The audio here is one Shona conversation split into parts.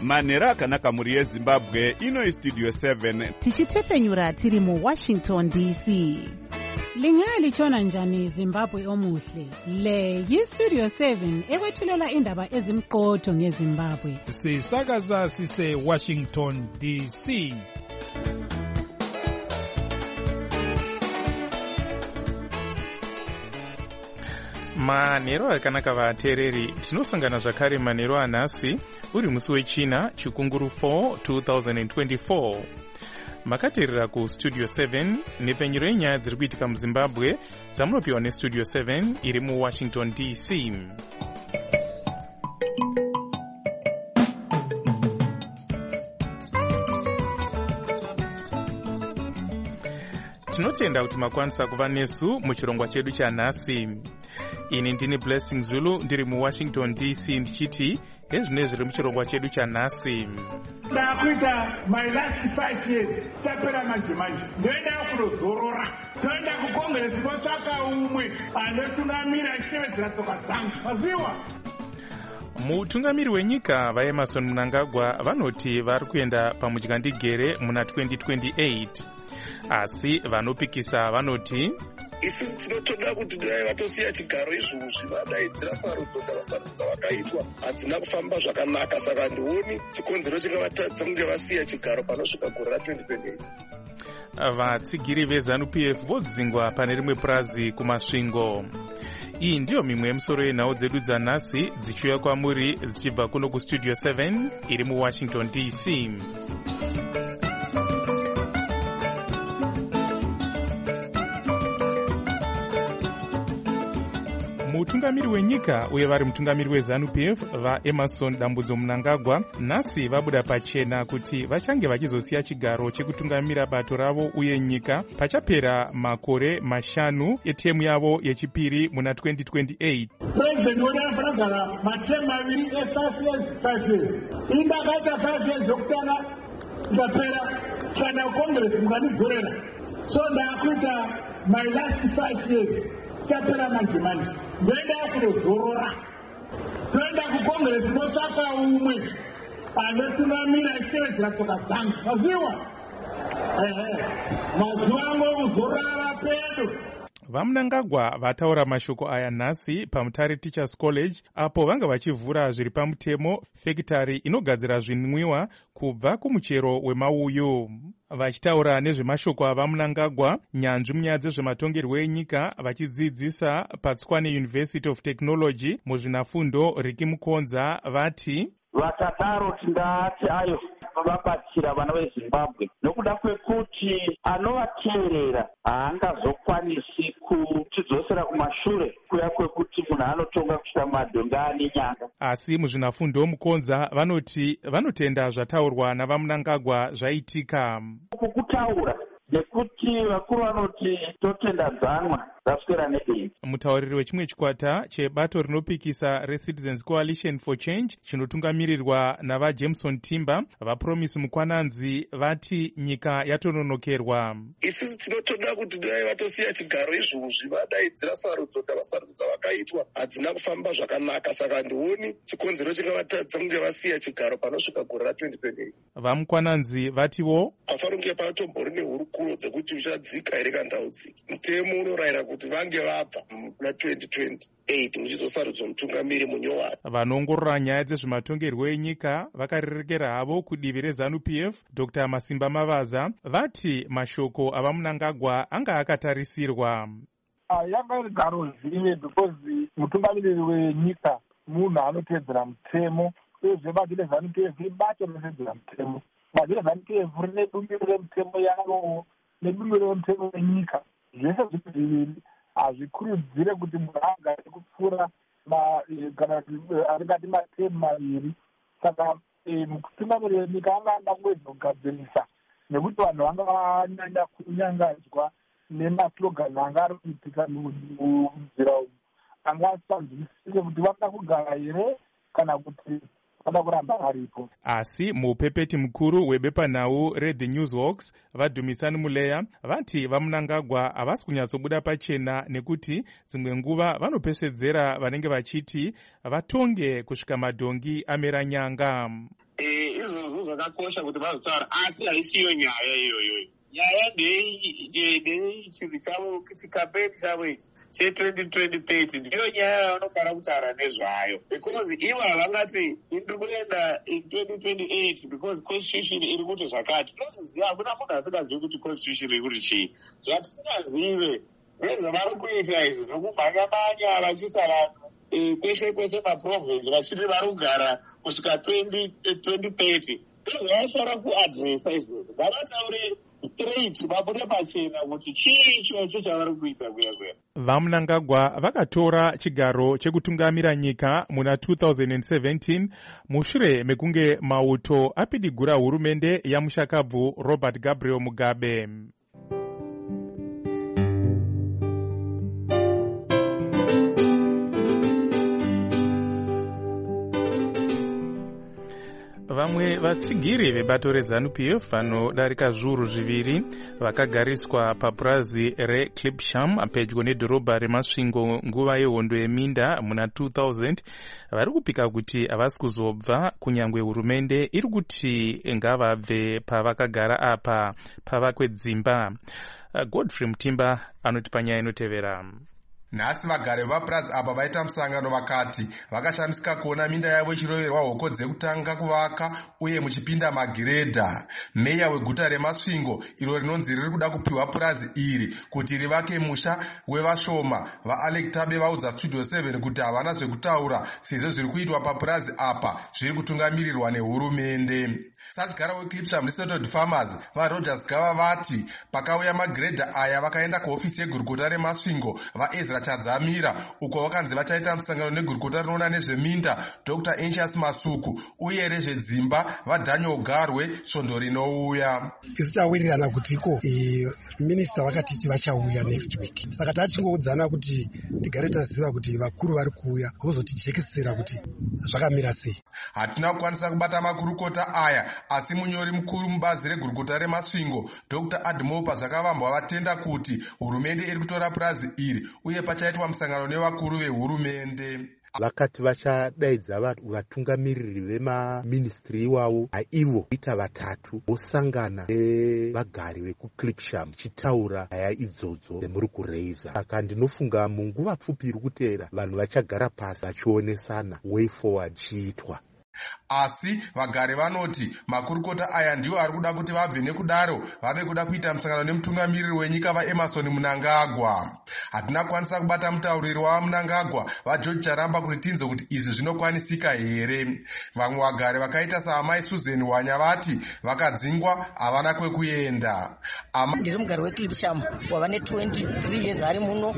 manhero akanaka mhuri yezimbabwe. Ino Studio 7 tichitefenyura tiri muWashington DC. Lingalitshona njani Zimbabwe omuhle? Le yiStudio 7 ekwethulela indaba ezimqotho ngeZimbabwe. Sisakaza sise Washington DC. Manhero akanaka vateereri, tinosangana zvakare manhero anhasi uri musi wechina chikunguru 4 2024. Makateerera kuStudio 7 nepfenyuro yenyaya dziri kuitika muZimbabwe dzamunopiwa neStudio 7 iri muWashington DC. Tinotenda kuti makwanisa kuva nesu muchirongwa chedu chanhasi. Ini ndini Blessing Zulu ndiri muWashington DC ndichiti ezvine zviri muchirongwa chedu chanhasi. Ndakuita my last 5 years tapera manje ndoenda kunozorora, ndoenda kuCongress kotsvaka umwe anotungamira chitevedzera tsoka dzangu. Maziwa mutungamiri wenyika vaEmerson Mnangagwa vanoti vari kuenda pamudyandigere muna 2028, asi vanopikisa vanoti isi tinotoda kuti dai vatosiya chigaro izvozvi vadaidzira sarudzo dzavasarudza vakaitwa hadzina kufamba zvakanaka, saka ndioni chikonzero chingavatadza kunge vasiya chigaro panosvika gore ra2028. vatsigiri veZANU-PF vodzingwa pane rimwe purazi kumasvingo. Iyi ndiyo mimwe yemusoro yenhau dzedu dzanhasi dzichiuya kwamuri dzichibva kuno kuStudio 7 iri muWashington DC. mutungamiri wenyika uye vari mutungamiri weZANU-PF vaEmerson Dambudzo Mnangagwa nhasi vabuda pachena kuti vachange vachizosiya chigaro chekutungamira bato ravo uye nyika pachapera makore 5 etemu yavo yechipiri muna 2028. President wanafagara matemu maviri e5 years. Indakaita 5 years yokutanga ikapera kana Congress mukanidzorera. So ndakuita my last 5 years tapera manje ndoenda kunozorora, ndoenda kuCongress kotsvaka umwe anotungamira chitevedzera tsoka dzangu. Maziwa mazuva angu okuzorora pedo. vaMnangagwa vataura mashoko aya nhasi paMutare Teachers College apo vanga vachivhura zviri pamutemo fekitari inogadzira zvinwiwa kubva kumuchero wemauyu. Vachitaura nezvemashoko avaMnangagwa, nyanzvi munyaya dzezvematongerwo enyika vachidzidzisa paTswane University of Technology muzvinafundo Riki Mukonza vati vakadaro tindati ayo vabatsira vana veZimbabwe nokuda kwekuti anovateerera haangazokwanisi kutidzosera kumashure kuya kwekuti munhu anotonga kusvika madhonga nenyanga. Asi muzvinafundo Mukonza vanoti vanotenda zvataurwa navaMnangagwa zvaitika. Kukutaura nekuti vakuru vanoti totendadzanwa zaswera nedeni. Mutauriri wechimwe chikwata chebato rinopikisa reCitizens Coalition for Change chinotungamirirwa navaJameson Timber vaPromise Mukwananzi vati nyika yatononokerwa. Isi tinotoda kuti dai vatosiya chigaro izvozvi vadaidzira sarudzo dzavasarudza vakaitwa hadzina kufamba zvakanaka, saka ndioni chikonzero chingavatadza kunge vasiya chigaro panosvika gore ra2028. vaMukwananzi vatiwo hafanira kunge patombori nehurukuro dzekuti uchadzika here kana ndaudziki. Mutemo unorayira kuti vange vabva muna 2028 muchizosarudzwa mutungamiri munyowani. vanoongorora nyaya dzezvematongerwo enyika vakarerekera havo kudivi reZANU-PF Dr. Masimba Mavaza vati mashoko avaMnangagwa anga akatarisirwa. Yanga iri garo zive because mutungamiriri wenyika munhu anotedzera mutemo uyezve bato reZANU-PF ibato rinotedzera mutemo. Bato reZANU-PF rine bumbiro remutemo yavo nebumbiro remutemo wenyika. Zvese zviviri hazvikurudzire kuti munhu agare kupfuura kana aringati matemu maviri. Saka mutungamiriri wenyika anga kuwedza kugadzirisa nekuti vanhu vanga vanyanya kunyangadzwa nemaslogani anga ari kuitika munzira umu. Anga asanzwisise kuti vada kugara here kana kuti vada kuramba varipo. Asi mupepeti mukuru webepanhau reThe Newshawks vaDumisani Muleya vati vaMnangagwa havasi kunyatsobuda pachena nekuti dzimwe nguva vanopesvedzera vanenge vachiti vatonge kusvika madhongi amera nyanga. zvakakosha kuti vazotaura, asi haisiyo nyaya iyoyo. Nyaya ndechinhu chavo, chikapeni chavo ichi che2030 ndiyo nyaya yavanofanira kutaura nezvayo, because ivo havangati ndiri kuenda in 2028 because constitution iri kuti zvakati. Tinosiziva hakuna munhu asingazivi kuti constitution iri kuti chii. Zvatisingazive nezvavari kuita izvi zvokumhanya-manya vachiisa vanhu kwese kwese maprovinsi vachiti vari kugara kusvika 2030. Ndozvavafanira kuadresa izvozvo, ngavataure straight, vabude pachena kuti chii ichocho chavari kuita kuya. VaMnangagwa vakatora chigaro chekutungamira nyika muna 2017 mushure mekunge mauto apidigura hurumende yamushakabvu Robert Gabriel Mugabe. Vamwe vatsigiri vebato reZANU-PF vanodarika zviuru zviviri vakagariswa papurazi reClipsham pedyo nedhorobha reMasvingo nguva yehondo yeminda muna 2000 vari kupika kuti havasi kuzobva kunyange hurumende iri kuti ngavabve pavakagara apa pavakwe dzimba. Godfrey Mutimba anoti panyaya inotevera. Nhasi vagari vepapurazi apa vaita musangano vakati vakashamisika kuona minda yavo ichiroverwa hoko dzekutanga kuvaka uye muchipinda magiredha. Meya weguta reMasvingo iro rinonzi riri kuda kupiwa purazi iri kuti rivake musha wevashoma, vaAlec Tabe vaudza Studio 7 kuti havana zvekutaura sezvo zviri kuitwa papurazi apa zviri kutungamirirwa nehurumende. Satigara weClipsham Resettled Farmers vaRogers Gava vati pakauya magiredha aya vakaenda kuhofisi yegurukota reMasvingo vaEzra Chadzamira uko vakanzi vachaita musangano negurukota rinoona nezveminda Dr. Anxious Masuku uye rezvedzimba vaDaniel Garwe svondo rinouya. Isu tawirirana kutiko minista vakatiti vachauya next week, saka tachingoudzana kuti tigare taziva kuti vakuru vari kuuya vozotijekesera kuti zvakamira sei. Hatina kukwanisa kubata makurukota aya, asi munyori mukuru mubazi regurukota reMasvingo Dr. Admopa zvakavambwa vatenda kuti hurumende iri kutora purazi iri uye pachaitwa musangano nevakuru vehurumende. Vakati vachadaidza vatungamiriri vemaministri iwavo aivo ita vatatu vosangana nevagari vekuClipsham chitaura nyaya idzodzo dzemuri kureiza. Saka ndinofunga munguva pfupi iri kuteera vanhu vachagara pasi vachionesana way forward chiitwa. Asi vagari vanoti makurukota aya ndiwo ari kuda kuti vabve nekudaro vave kuda kuita musangano nemutungamiriri wenyika vaEmerson Mnangagwa. Hatina kukwanisa kubata mutauriri waMnangagwa vaGeorge Charamba kuti tinzwe kuti izvi zvinokwanisika here. Vamwe vagari vakaita saamai Susan Wanya vati vakadzingwa havana kwekuenda. Ndiri mugari weClipsham wava ne23 years ari muno.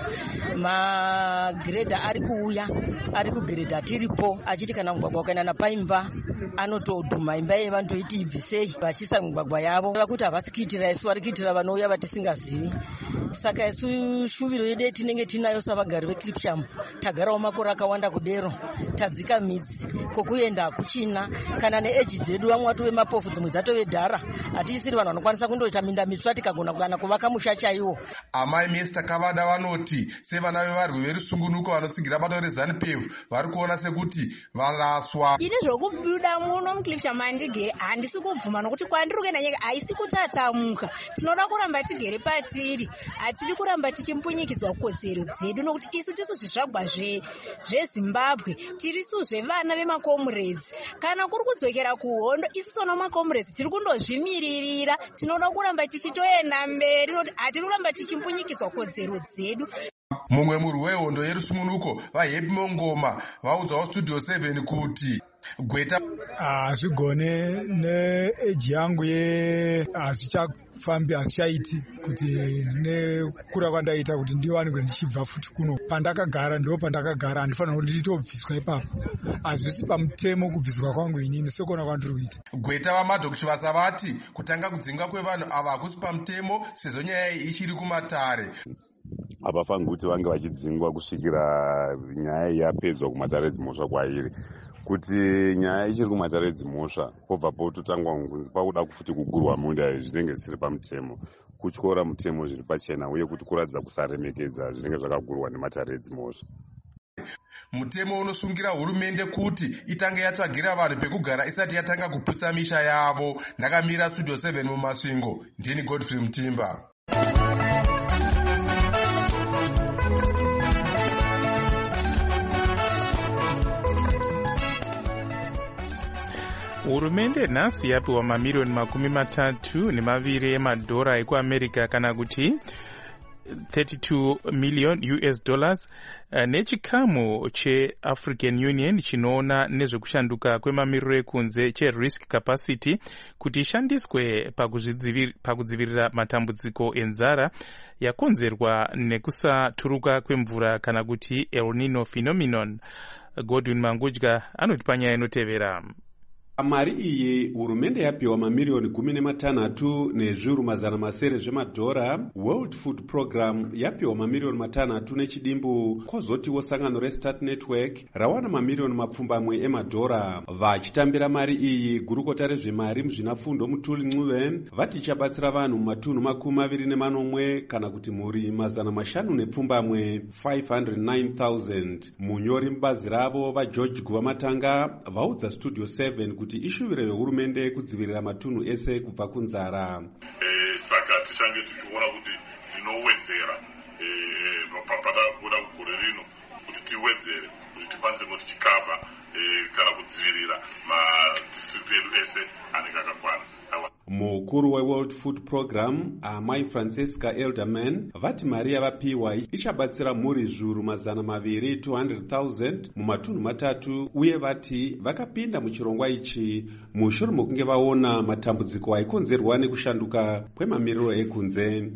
Magiredha ari kuuya ari kugiredha tiripo achiti kana mugwagwa ukaenda napaimba anotodhuma imba yevantoiti ibvisei vachisa mugwagwa yavo vakuti havasi kuitira isu vari kuitira vanouya vatisingazivi. Saka isu shuviro yedu yetinenge tinayo savagari veClipsham tagarawo makore akawanda kudero tadzika midzi kokuenda hakuchina kana neeji dzedu vamwe watove mapofu dzimwe dzatove dhara hatichisiri vanhu vanokwanisa kundoita minda mitsva tikagona kana kuvaka musha chaiwo. Amai Mr. Kavada vanoti sevana vevarwi verusungunuko vanotsigira bato reZANU-PF vari kuona sekuti varaswa. Ini zvokubuda muno muClipsham mandigere handisi kubvuma nokuti kwandiri kuenda nyika haisi kutatamuka. Tinoda kuramba tigere patiri, hatidi kuramba tichimpunyikidzwa kodzero dzedu nokuti isu tisu zvizvagwa zveZimbabwe tirisu zvevana vemakomureds. Kana kuri kudzokera kuhondo isu sona makomureds tiri kundozvimiririra. Tinoda kuramba tichitoenda mberi nokuti hatiri kuramba tichimpunyikidzwa kodzero dzedu. Mumwe murwi wehondo yerusungunuko vaHappy Mongoma vaudzawo Studio 7 kuti gweta hazvigone neeji yangu hazvichafambi hazvichaiti kuti nekukura kwandaita kuti ndiwanikwe ndichibva futi kuno pandakagara ndo pandakagara handifanira kuti nditobviswa ipapo. Hazvisi pamutemo kubviswa kwangu inini sekona kwandiri kuita. Gweta vaMadhokuchivasa vati kutanga kudzingwa kwevanhu ava hakusi pamutemo sezvo nyaya iyi ichiri kumatare. Havafaniri kuti vange vachidzingwa kusvikira nyaya yapedzwa kumatare edzimhosva kwairi. Kuti nyaya ichiri kumatare edzimhosva pobva pototangwa ngunzi pakuda futi kugurwa munda zvinenge zvisiri pamutemo, kutyora mutemo zviri pachena uye kuti kuratidza kusaremekedza zvinenge zvakagurwa nematare edzimhosva. Mutemo unosungira hurumende kuti itange yatsvagira vanhu pekugara isati yatanga kuputsa misha yavo. Ndakamira Studio 7 mumasvingo. Ndini Godfrey Mutimba. Hurumende nhasi yapiwa mamirioni $32 emadhora ekuAmerica kana kuti $32 million nechikamu cheAfrican Union chinoona nezvekushanduka kwemamiriro ekunze cheRisk Capacity kuti ishandiswe pakudzivirira matambudziko enzara yakonzerwa nekusaturuka kwemvura kana kuti El Nino phenomenon. Godwin Mangudya anoti panyaya inotevera. Mari iyi hurumende yapiwa mamirioni 16 nezviuru mazana masere zvemadhora. World Food Program yapiwa mamirioni 6 nechidimbu. Kozotiwo sangano reStart Network rawana mamirioni mapfumbamwe emadhora. Vachitambira mari iyi, gurukota rezvemari muzvinafundo Mutuli Ncube vati ichabatsira vanhu mumatunhu 24 kana kuti mhuri mazana 5 nepfumbamwe 509,000. Munyori mubazi ravo vaGeorge Guvamatanga vaudza Studio 7 kuti ishuviro yehurumende kudzivirira matunhu ese kubva kunzara. Saka tichange tichiona kuti tinowedzera pada kuda kugore rino kuti tiwedzere kuti tikwanise kuti tichikavha kana kudzivirira madistrict edu ese anenge akakwana. Mukuru weWorld Food Program Amai Francesca Elderman vati mari yavapiwa ichabatsira mhuri zviuru mazana 200,000 mumatunhu 3 uye vati vakapinda muchirongwa ichi mushure mokunge vaona matambudziko aikonzerwa nekushanduka kwemamiriro ekunze.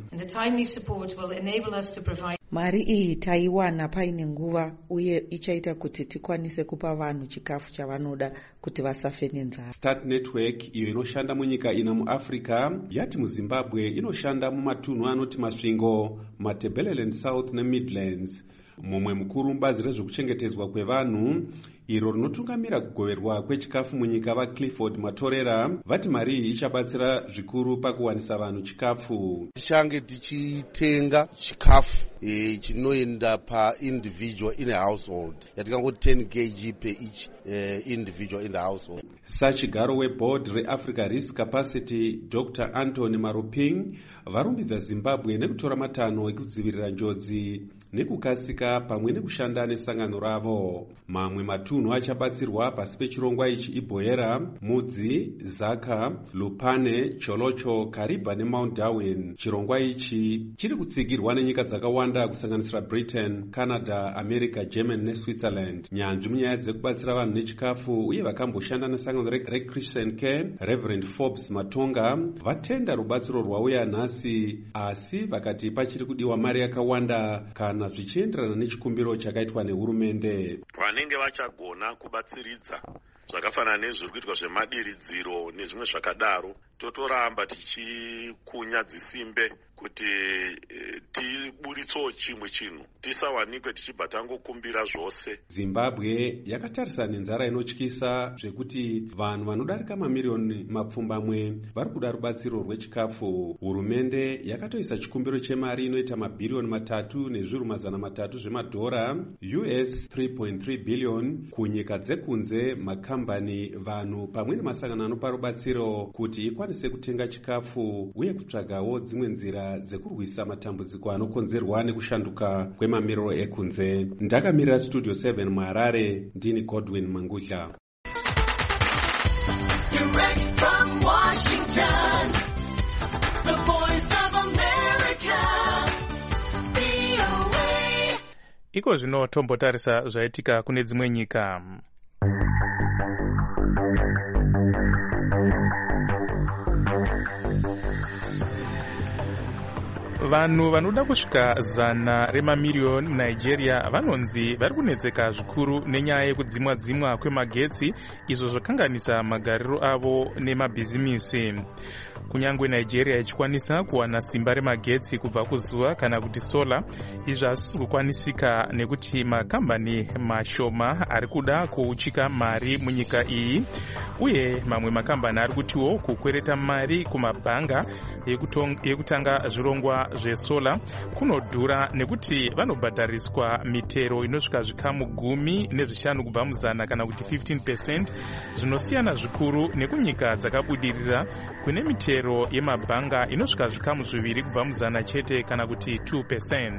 Mari iyi taiwana paine nguva uye ichaita kuti tikwanise kupa vanhu chikafu chavanoda kuti vasafe nenzara. Start Network iyo inoshanda munyika ina muAfrica yati muZimbabwe inoshanda mumatunhu anoti masvingo, Matabeleland South neMidlands. Mumwe mukuru mubazi rezvekuchengetedzwa kwevanhu iro rinotungamira kugoverwa kwechikafu munyika vaClifford Matorera vati mari iyi ichabatsira zvikuru pakuwanisa vanhu chikafu. Tichange tichitenga chikafu chinoenda pa individual in a household yatingangoti 10 kg per each individual in the household. Sachigaro weboard reAfrica Risk Capacity Dr. Anthony Maruping varumbidza Zimbabwe nekutora matanho ekudzivirira njodzi nekukasika pamwe nekushanda nesangano ravo. Mamwe matunhu achabatsirwa pasi pechirongwa ichi iBoera, Mudzi, Zaka, Lupane, Cholocho, Kariba neMount Darwin. Chirongwa ichi chiri kutsigirwa nenyika dzakawanda kusanganisira Britain, Canada, America, Germany neSwitzerland. Nyanzvi munyaya dzekubatsira vanhu nechikafu uye vakamboshanda nesangano reChristian Care, Reverend Forbes Matonga vatenda rubatsiro rwauya nhasi, asi vakati pachiri kudiwa mari yakawanda kana zvichienderana nechikumbiro chakaitwa nehurumende. Vanenge vachagona kubatsiridza zvakafanana nezviri kuitwa zvemadiridziro nezvimwe zvakadaro, totoramba tichikunya dzisimbe kuti tiburitsewo chimwe chinhu, tisawanikwe tichibva tangokumbira zvose. Zimbabwe yakatarisa nenzara inotyisa zvekuti vanhu vanodarika mamirioni mapfumbamwe vari kuda rubatsiro rwechikafu. Hurumende yakatoisa chikumbiro chemari inoita mabhirioni 3 nezviuru mazana 3 zvemadhora US 3.3 billion kunyika dzekunze, makambani, vanhu pamwe nemasangano anopa rubatsiro kuti ikwanise kutenga chikafu uye kutsvagawo dzimwe nzira dzekurwisa matambudziko anokonzerwa nekushanduka kwemamiriro ekunze. Ndakamirira Studio 7 muHarare, ndini Godwin Mangudya. Direct from Washington, the voice of America, VOA. Iko zvino tombotarisa zvaitika kune dzimwe nyika. Vanhu vanoda kusvika 100 remamirioni Nigeria vanonzi vari kunetseka zvikuru nenyaya yekudzimwa kwemagetsi, izvo zvakanganisa magariro avo nemabhizimisi. Kunyangwe Nigeria ichikwanisa kuwana simba remagetsi kubva kuzuva kana kuti solar, izvo hazvisi kukwanisika nekuti makambani mashoma ari kuda kuuchika mari munyika iyi, uye mamwe makambani ari kutiwo kukwereta mari kumabhanga yekutanga zvirongwa zvesola kunodhura nekuti vanobhadhariswa mitero inosvika zvikamu 10 kubva muzana kana kuti 15%, zvinosiyana zvikuru nekunyika dzakabudirira kune mitero yemabhanga inosvika zvikamu 2 kubva muzana chete kana kuti 2%.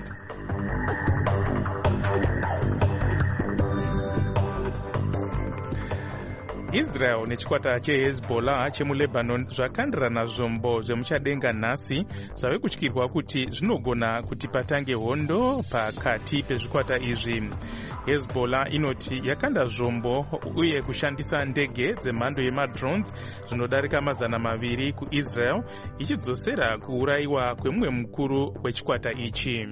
Israel nechikwata cheHezbollah chemuLebanon zvakandirana zvombo zvemuchadenga nhasi zvave kutyirwa kuti zvinogona kuti patange hondo pakati pezvikwata izvi. Hezbollah inoti yakanda zvombo uye kushandisa ndege dzemhando yemadrones zvinodarika 200 kuIsrael, ichidzosera kuurayiwa kwemumwe mukuru wechikwata ichi.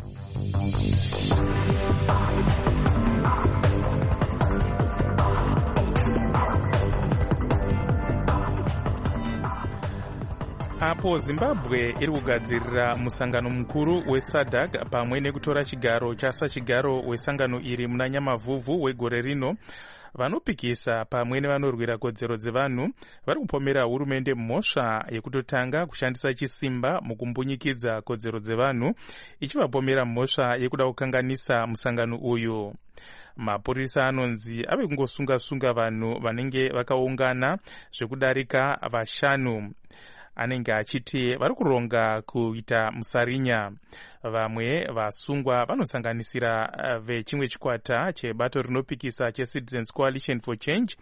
Apo Zimbabwe iri kugadzirira musangano mukuru weSADC pamwe nekutora chigaro chasachigaro wesangano iri muna Nyamavhuvhu wegore rino, vanopikisa pamwe nevanorwira kodzero dzevanhu vari kupomera hurumende mhosva yekutotanga kushandisa chisimba mukumbunyikidza kodzero dzevanhu, ichivapomera mhosva yekuda kukanganisa musangano uyu. Mapurisa anonzi ave kungosunga-sunga vanhu vanenge vakaungana zvekudarika 5. Anenge achiti vari kuronga kuita musarinya. Vamwe vasungwa vanosanganisira vechimwe chikwata chebato rinopikisa cheCitizens Coalition for Change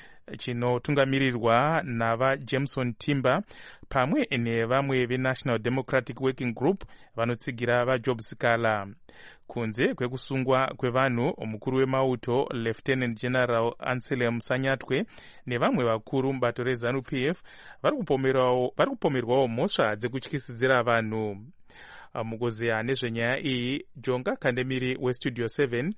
chinotungamirirwa navaJameson Timber pamwe nevamwe veNational Democratic Working Group vanotsigira vaJob Sikala. Kunze kwekusungwa kwevanhu, mukuru wemauto Lieutenant General Anselm Sanyatwe nevamwe vakuru mubato reZANU-PF vari kupomerwawo mhosva dzekutyisidzira vanhu. Mukuziya nezvenyaya iyi, Jonga Kandemiri weStudio 7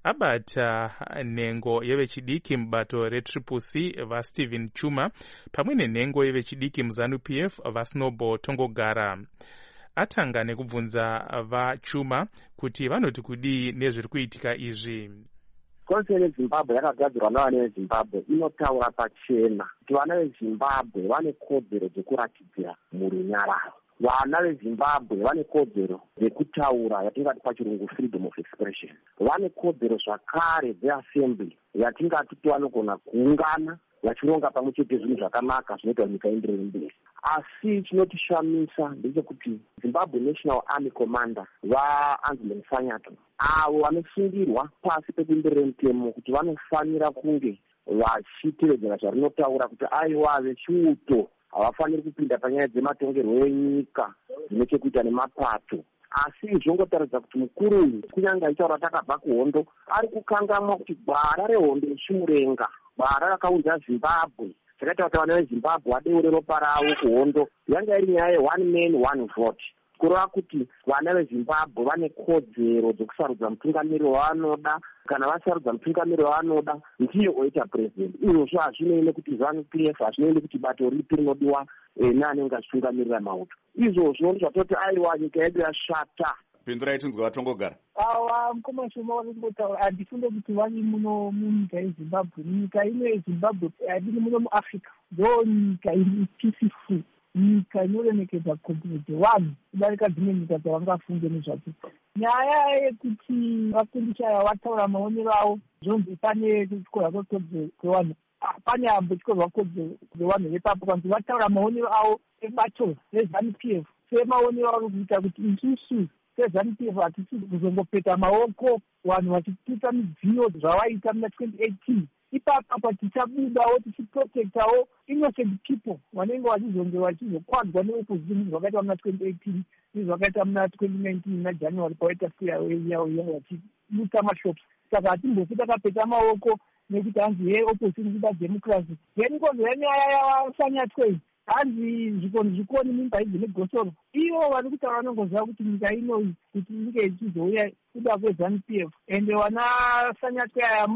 abata nhengo yevechidiki mubato reTriple-C vaStephen Chuma pamwe nenhengo yevechidiki muZANU-PF vaSnowball Tongogara. Atanga nekubvunza vaChuma kuti vanoti kudii nezviri kuitika izvi. Konse yeZimbabwe yakagadzirwa navana veZimbabwe inotaura pachena kuti vana veZimbabwe vane kodzero dzekuratidzira murunyararo. Vana veZimbabwe vane kodzero dzekutaura yatingati pachirungu freedom of expression. Vane kodzero zvakare dzeassembly yatingati vanogona kuungana vachironga pamwe chete zvinhu zvakanaka zvinoita nyika ienderere mberi. Asi chinotishamisa ndechekuti Zimbabwe National Army Commander vaAnselm Sanyatwe avo vanosungirwa pasi pebembera mutemo kuti vanofanira kunge vachitevedzera zvarinotaura kuti aiwa vechiuto havafaniri kupinda panyaya dzematongerwo enyika dzine chekuita nemapato. Asi zvongotaridza kuti mukuru uyu kunyange aitaura takabva kuhondo ari kukangamwa kuti gwara rehondo rechimurenga, gwara rakaunza Zimbabwe zvakaita kuti vana veZimbabwe vadeure ropa ravo kuhondo yanga iri nyaya ye1 man 1 vote. Kureva kuti vana veZimbabwe vane kodzero dzekusarudza mutungamiri wavanoda, kana vasarudza mutungamiri wavanoda ndiye oita president. Izvozvo hazvinei nekuti ZANU-PF, hazvinei nekuti bato ripi rinodiwa neanenge achitungamirira mauto. Izvozvo ndizvatoti aiwa nyika yedu yashata. Pindura itinzwa vatongogara. Mukoma shoma vari kungotaura handifunde kuti vari muno munyika yeZimbabwe. Nyika ino yeZimbabwe hadiri muno muAfrica. Ndo nyika iri peaceful, nyika inoremekedza kodzero dzevanhu kudarika dzimwe nyika dzavangafunge nezvadzo. Nyaya yekuti vafundisa vataura maonero avo zvonzi pane kutyora kwekodzero kwevanhu, pane ambo chikorwa kodzero kwevanhu vepapo kanzi vataura maonero avo ebato reZANU-PF semaonero avo kuita kuti isusu seZANU-PF hatisi kuzongopeta maoko vanhu vachipita midziyo zvavaita muna 2018. Ipapo tichabudawo tichiprotectawo innocent people vanenge vachizonge vachizokwadzwa neopposition zvakaita muna 2018 zvakaita muna 2019 muna January pawaita yavo vachibuta mashops. Saka hatimbofi takapeta maoko nekuti hanzi opposition kuda democracy. Then kozoya nyaya yavasanyatwei hanzi zvikoni mimba idzi negosoro. Ivo vari kutaura vanongoziva kuti nyika inoyi kuti inge ichizouya kuda kweZANU-PF ende vana Sanyatwe aya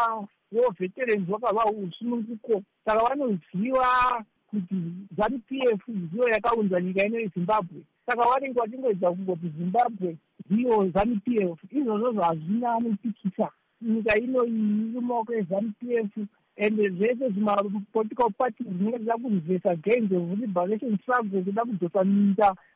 veterans vakarwa usununguko. Saka vanoziva kuti ZANU-PF ndiyo yakaunza nyika ino yeZimbabwe. Saka vanenge vachingoedza kungoti Zimbabwe ndiyo ZANU-PF. Izvozvo hazvina anopikisa. Nyika ino iyi iri mumaoko eZANU-PF ende zvese zvima political parties zvinenge zvida kuzvesa gains of liberation struggle kuda kudzosa nyika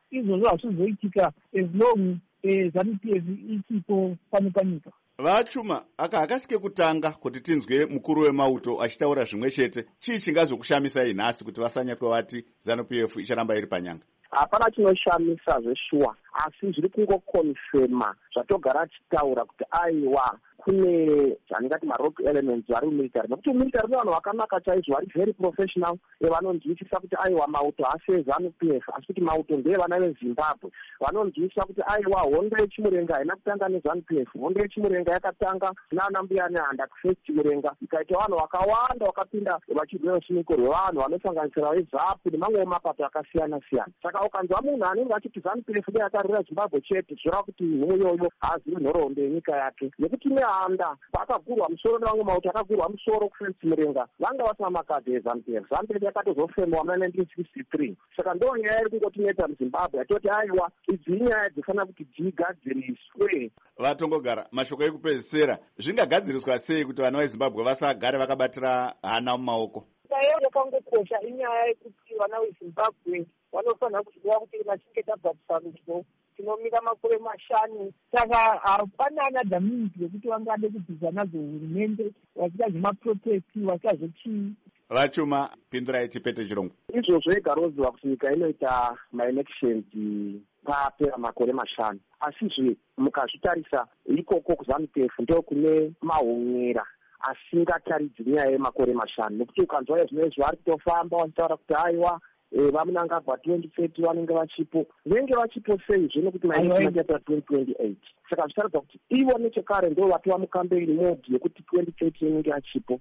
izvozvo hazvizoitika as long ZANU-PF ichipo pano panyika. Vachuma akasike kutanga kuti tinzwe mukuru wemauto achitaura zvimwe chete. Chii chingazokushamisai nhasi kuti vasanyatwa vati ZANU-PF icharamba iri panyanga? Hapana chinoshamisa zveshuwa, asi zviri kungokonfirma zvatogara achitaura kuti aiwa kune zvatingati marock elements vari mumilitary, nekuti mumilitary nevanhu vakanaka chaizvo, vari very professional, vanonzwisisa kuti aiwa mauto haasi eZANU-PF asi kuti mauto ndevana veZimbabwe. Vanonzwisisa kuti aiwa hondo yechimurenga haina kutanga neZANU-PF, hondo yechimurenga yakatanga nana mbuya nehanda kufirst chimurenga, ikaita vanhu vakawanda vakapinda vachibva rusununguko rwevanhu vanosanganisira veZAPU nemamwe mapato akasiyana siyana. Saka ukanzwa munhu anenge achiti ZANU-PF ndeyakarwira Zimbabwe chete, zvoreva kuti muyoyo haazivi nhoroondo yenyika yake, nekuti handa vakagurwa musoro nevamwe mauto akagurwa musoro kufensi murenga vanga vasina makadhi eZANU-PF. ZANU-PF yakatozofemwa muna 1963. Saka ndo nyaya iri kungotinetsa muZimbabwe atoti aiwa idzi inyaya dzofanira kuti dzigadziriswe. Vatongogara, mashoko ekupedzisira, zvingagadziriswa sei kuti vana veZimbabwe vasagare vakabatira hana mumaoko? Nyaya yakangokosha inyaya yekuti vana veZimbabwe vanofanira kuziva kuti vachinge tabva parudo tinomira makore mashanu. Saka hapana anadhamingi yekuti vangade kubvisa nadzo hurumende vachida zvemaprotesti vachazvochii. Vachuma, pindurai chipete chirongwa. Izvozvo igaroziva kuti nyika inoita maelections papera makore mashanu, asizve mukazvitarisa ikoko kuZANU-PF ndo kune mahomera asingataridzi nyaya yemakore mashanu, nekuti ukanzwa zvinezvi vari kutofamba vachitaura kuti aiwa vamunangagwa 2030 vanenge vachipo. Venge vachipo seizvo nekuti maachata 2028. Saka zvicharatidza kuti ivo nechekare ndo vatova mukambeni modi yekuti 2030 inenge achipo.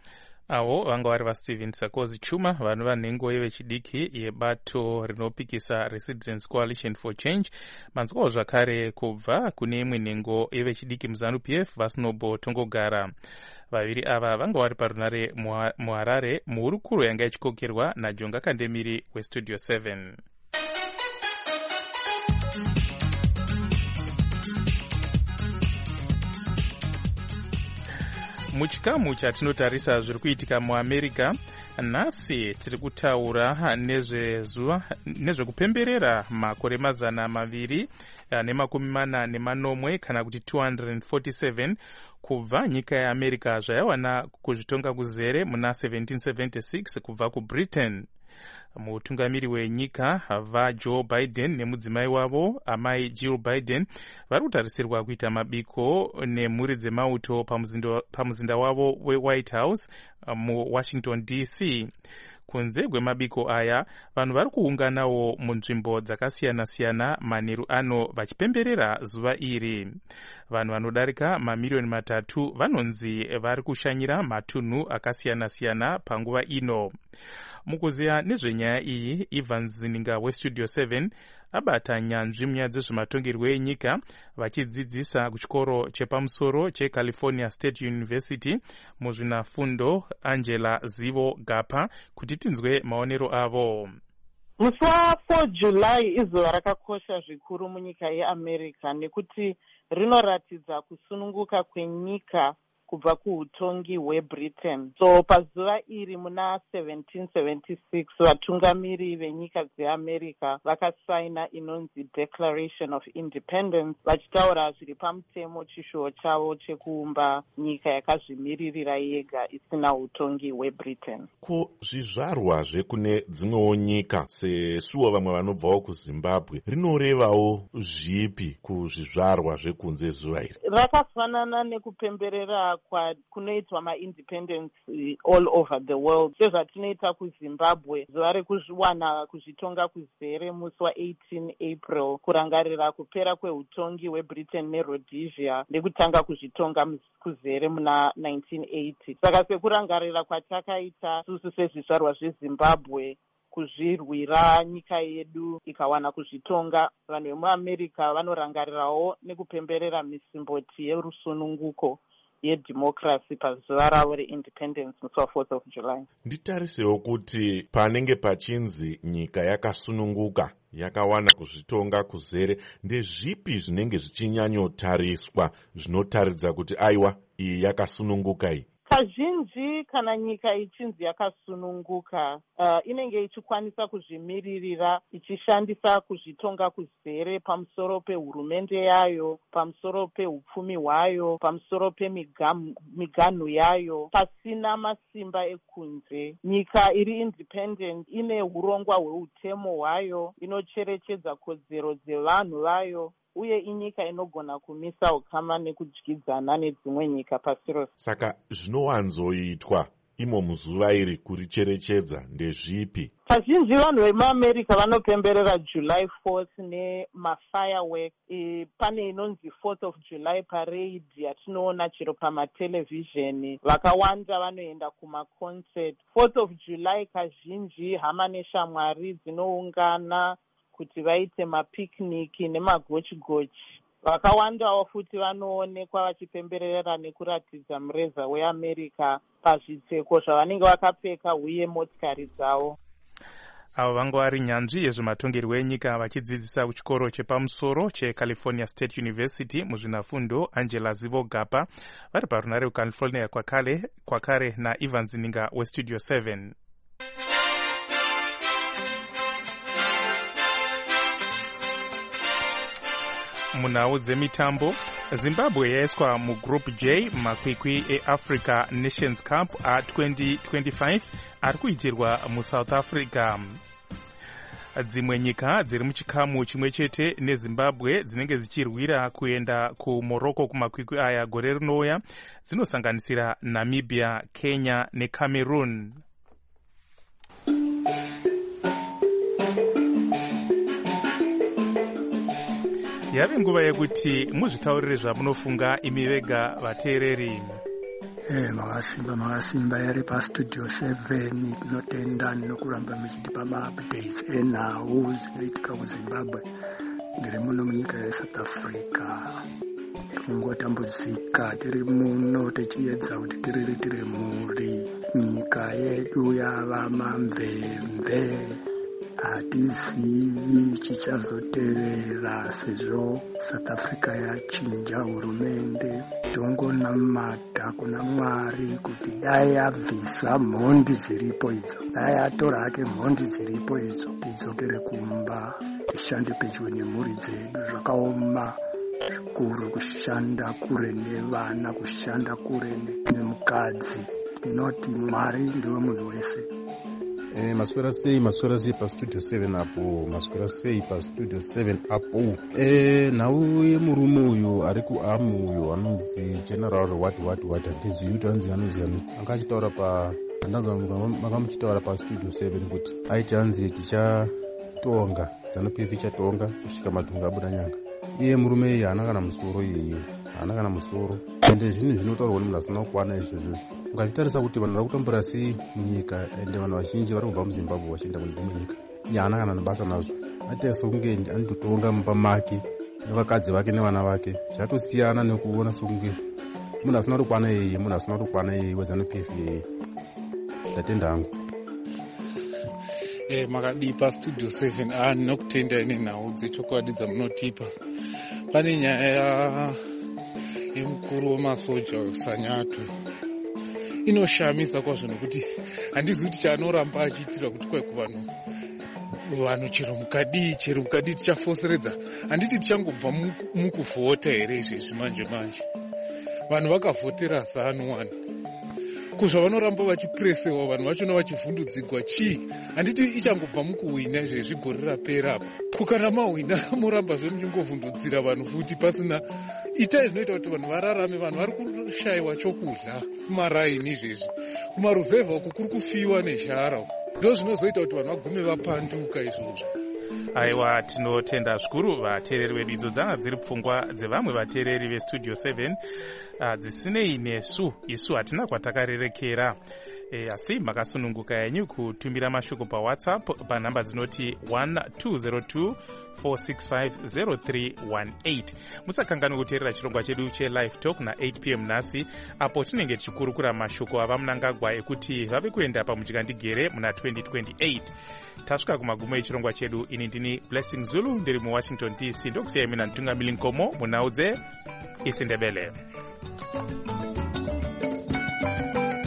Avo vanga vari vaSteven Sakosi Chuma, vanhu vanhengo yevechidiki yebato rinopikisa reCitizens Coalition for Change. Manzwawo zvakare kubva kune imwe nhengo yevechidiki muZANU-PF vaSnobo Tongogara. Vaviri ava vanga vari parunare muHarare muhurukuro yanga ichikokerwa naJonga Kandemiri weStudio 7. Muchikamu chatinotarisa zviri kuitika muAmerica, nhasi tiri kutaura nezvekupemberera makore mazana maviri nemakumi mana nemanomwe kana kuti 247 kubva nyika yeAmerica zvayawana kuzvitonga kuzere muna 1776 kubva kuBritain. Mutungamiri wenyika vaJoe Biden nemudzimai wavo amai Jill Biden vari kutarisirwa kuita mabiko nemhuri dzemauto pamuzinda wavo weWhite House muWashington DC. Kunze kwemabiko aya, vanhu vari kuunganawo munzvimbo dzakasiyana-siyana manheru ano vachipemberera zuva iri. Vanhu vanodarika mamiliyoni matatu vanonzi vari kushanyira matunhu akasiyana-siyana panguva ino. Mukuziya nezvenyaya iyi, Ivan Zininga weStudio 7 abata nyanzvi munyaya dzezvematongerwo enyika vachidzidzisa kuchikoro chepamusoro cheCalifornia State University muzvinafundo. Angela Zivo Gapa kuti tinzwe maonero avo. Musi wa4 July izuva rakakosha zvikuru munyika yeAmerica nekuti rinoratidza kusununguka kwenyika kubva kuutongi hweBritain. So pazuva iri muna 1776 vatungamiri venyika dzeAmerica vakasaina inonzi Declaration of Independence, vachitaura zviri pamutemo chishuwo chavo chekuumba nyika yakazvimiririra yega isina utongi hweBritain. Ko zvizvarwa zvekune dzimwewo nyika sesuwo vamwe vanobvawo kuZimbabwe rinorevawo zvipi kuzvizvarwa zvekunze zuva iri? Rakafanana nekupemberera kunoitwa maindependence all over the world. Sezvatinoita kuZimbabwe zuva rekuwana kuzvitonga kuzere musi wa18 April kurangarira kupera kweutongi hweBritain neRhodesia nekutanga kuzvitonga kuzere muna 1980. Saka sekurangarira kwatakaita susu sezvizvarwa zveZimbabwe kuzvirwira nyika yedu ikawana kuzvitonga, vanhu vemuAmerica vanorangarirawo nekupemberera misimboti yerusununguko yedhimokirasi pazuva ravo reindependence musi wa4th of July. Nditarisewo kuti panenge pachinzi nyika yakasununguka yakawana kuzvitonga kuzere, ndezvipi zvinenge zvichinyanyotariswa zvinotaridza kuti aiwa iyi yakasununguka iyi? kazhinji kana nyika ichinzi yakasununguka inenge ichikwanisa kuzvimiririra ichishandisa kuzvitonga kuzere pamusoro pehurumende yayo, pamusoro peupfumi hwayo, pamusoro pemiganhu yayo, pasina masimba ekunze. Nyika iri independent ine urongwa hweutemo hwayo, inocherechedza kodzero dzevanhu vayo, uye inyika inogona kumisa ukama nekudyidzana nedzimwe nyika pasi rose. Saka zvinowanzoitwa imo muzuva iri kuricherechedza ndezvipi? Kazhinji vanhu vemuamerica vanopemberera July 4th nemafireworks. Pane inonzi 4th of July parade yatinoona chero pamatelevision. Vakawanda vanoenda kumaconcert. 4th of July kazhinji hama neshamwari dzinoungana kuti vaite mapicnic nemagochi-gochi. Vakawandawo futi vanoonekwa vachipemberera nekuratidza mureza weAmerica pazvitseko zvavanenge vakapfeka uye motikari dzavo. Avo vanga vari nyanzvi yezvematongerwo enyika vachidzidzisa kuchikoro chepamusoro cheCalifornia State University muzvinafundo Angela Zivogapa vari parunare kuCalifornia kwakare naEvans Ninga weStudio 7. Munhau dzemitambo, Zimbabwe yaiswa mugroup J makwikwi eAfrica Nations Cup a2025 ari kuitirwa muSouth Africa. Dzimwe nyika dziri muchikamu chimwe chete neZimbabwe dzinenge dzichirwira kuenda kuMorocco kumakwikwi aya gore rinouya dzinosanganisira Namibia, Kenya neCameroon. Yave nguva yekuti muzvitaurire zvamunofunga imi vega vateereri. Makasimba yari paStudio 7 tinotenda nokuramba muchitipa maupdates enhau zvinoitika kuZimbabwe. Ndiri muno munyika yeSouth Africa. Tungotambudzika tiri muno tichiedza kuti tiriritire mhuri. Nyika yedu yava mamvemve. Hatizivi chichazotevera sezvo South Africa yachinja hurumende. Tongonamata kuna Mwari kuti dai abvisa mhondi dziripo idzo, dai atora hake mhondi dziripo idzo, tidzokere kumba tishande pedyo nemhuri dzedu. Zvakaoma zvikuru kushanda kure nevana, kushanda kure nemukadzi. Tinoti Mwari ndiwe munhu wese. Maswera sei paStudio 7 apo, maswera sei paStudio 7 apo. Nhau yemurume uyu ari kuAmu uyu anonzi General what handizivi kuti anzi anga achitaura makamuchitaura paStudio 7 kuti aiti anzi tichatonga ZANU-PF ichatonga kusvika madhunga abuda nyanga. Iye murume iye haana kana musoro, haana kana musoro, ende zvinhu zvinotaurwa nemunhu asina kukwana izvozvo. Ukatarisa kuti vanhu vari kutambura sei munyika ende vanhu vazhinji vari kubva muZimbabwe vachienda kune dzimwe nyika, iye haana kana nebasa nazvo. Aita sokunge anototonga mumba make nevakadzi vake nevana vake. Zvatosiyana nekuona sokunge munhu asina kukwana yeye weZANU-PF yeye. Ndatenda hangu. Makadii paStudio 7 ndinokutenda ine nhau dzechokwadi dzamunotipa. Pane nyaya yemukuru wemasoja weSanyato inoshamisa kwazvo nekuti handizi kuti chaanoramba achiitira kuti kwai kuvanhu chero mukadii tichafoseredza. Handiti tichangobva mukuvhota here izvezvi manje. Vanhu vakavhotera ZANU-1. Kuzvavanoramba vachipresewa vanhu vachona vachivhundudzigwa chii. Handiti ichangobva mukuhwina izvezvi gore rapera apa. Kukana mahwina moramba zvemuchingovhundudzira vanhu futi pasina. Itai zvinoita kuti vanhu vararame. Vanhu vari kushayiwa chokudya kumaraini izvezvi. Kumaruzevha uku kuri kufiwa nezhara. Ndo zvinozoita kuti vanhu vagume vapanduka izvozvo. Aiwa, tinotenda zvikuru vateereri vedu. Idzo dzanga dziri pfungwa dzevamwe vateereri veStudio 7 dzisinei nesu. Isu hatina kwatakarerekera. Asi makasununguka yenyu kutumira mashoko paWhatsApp panhamba dzinoti 1202465038. Musakanganwe kuteerera chirongwa chedu cheLive Talk na8 PM nhasi, apo tinenge tichikurukura mashoko ava Mnangagwa ekuti vave kuenda pamuchikandigere muna 2028. Tasvika kumagumo echirongwa chedu. Ini ndini Blessing Zulu ndiri muWashington DC. Ndokusiyai mina Ntungamili Nkomo munhau dzeIsiNdebele.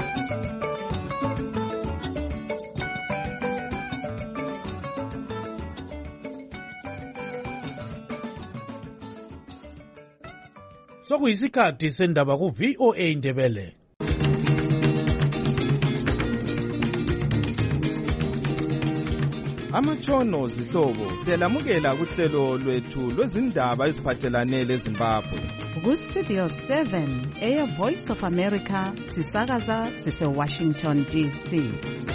Sokuyisikhathi sendaba ku-VOA Indebele. Amatshono zihlobo siyalamukela kuhlelo lwethu lwezindaba eziphathelane leZimbabwe. Ku-Studio 7 Air Voice of America sisakaza sise-Washington DC.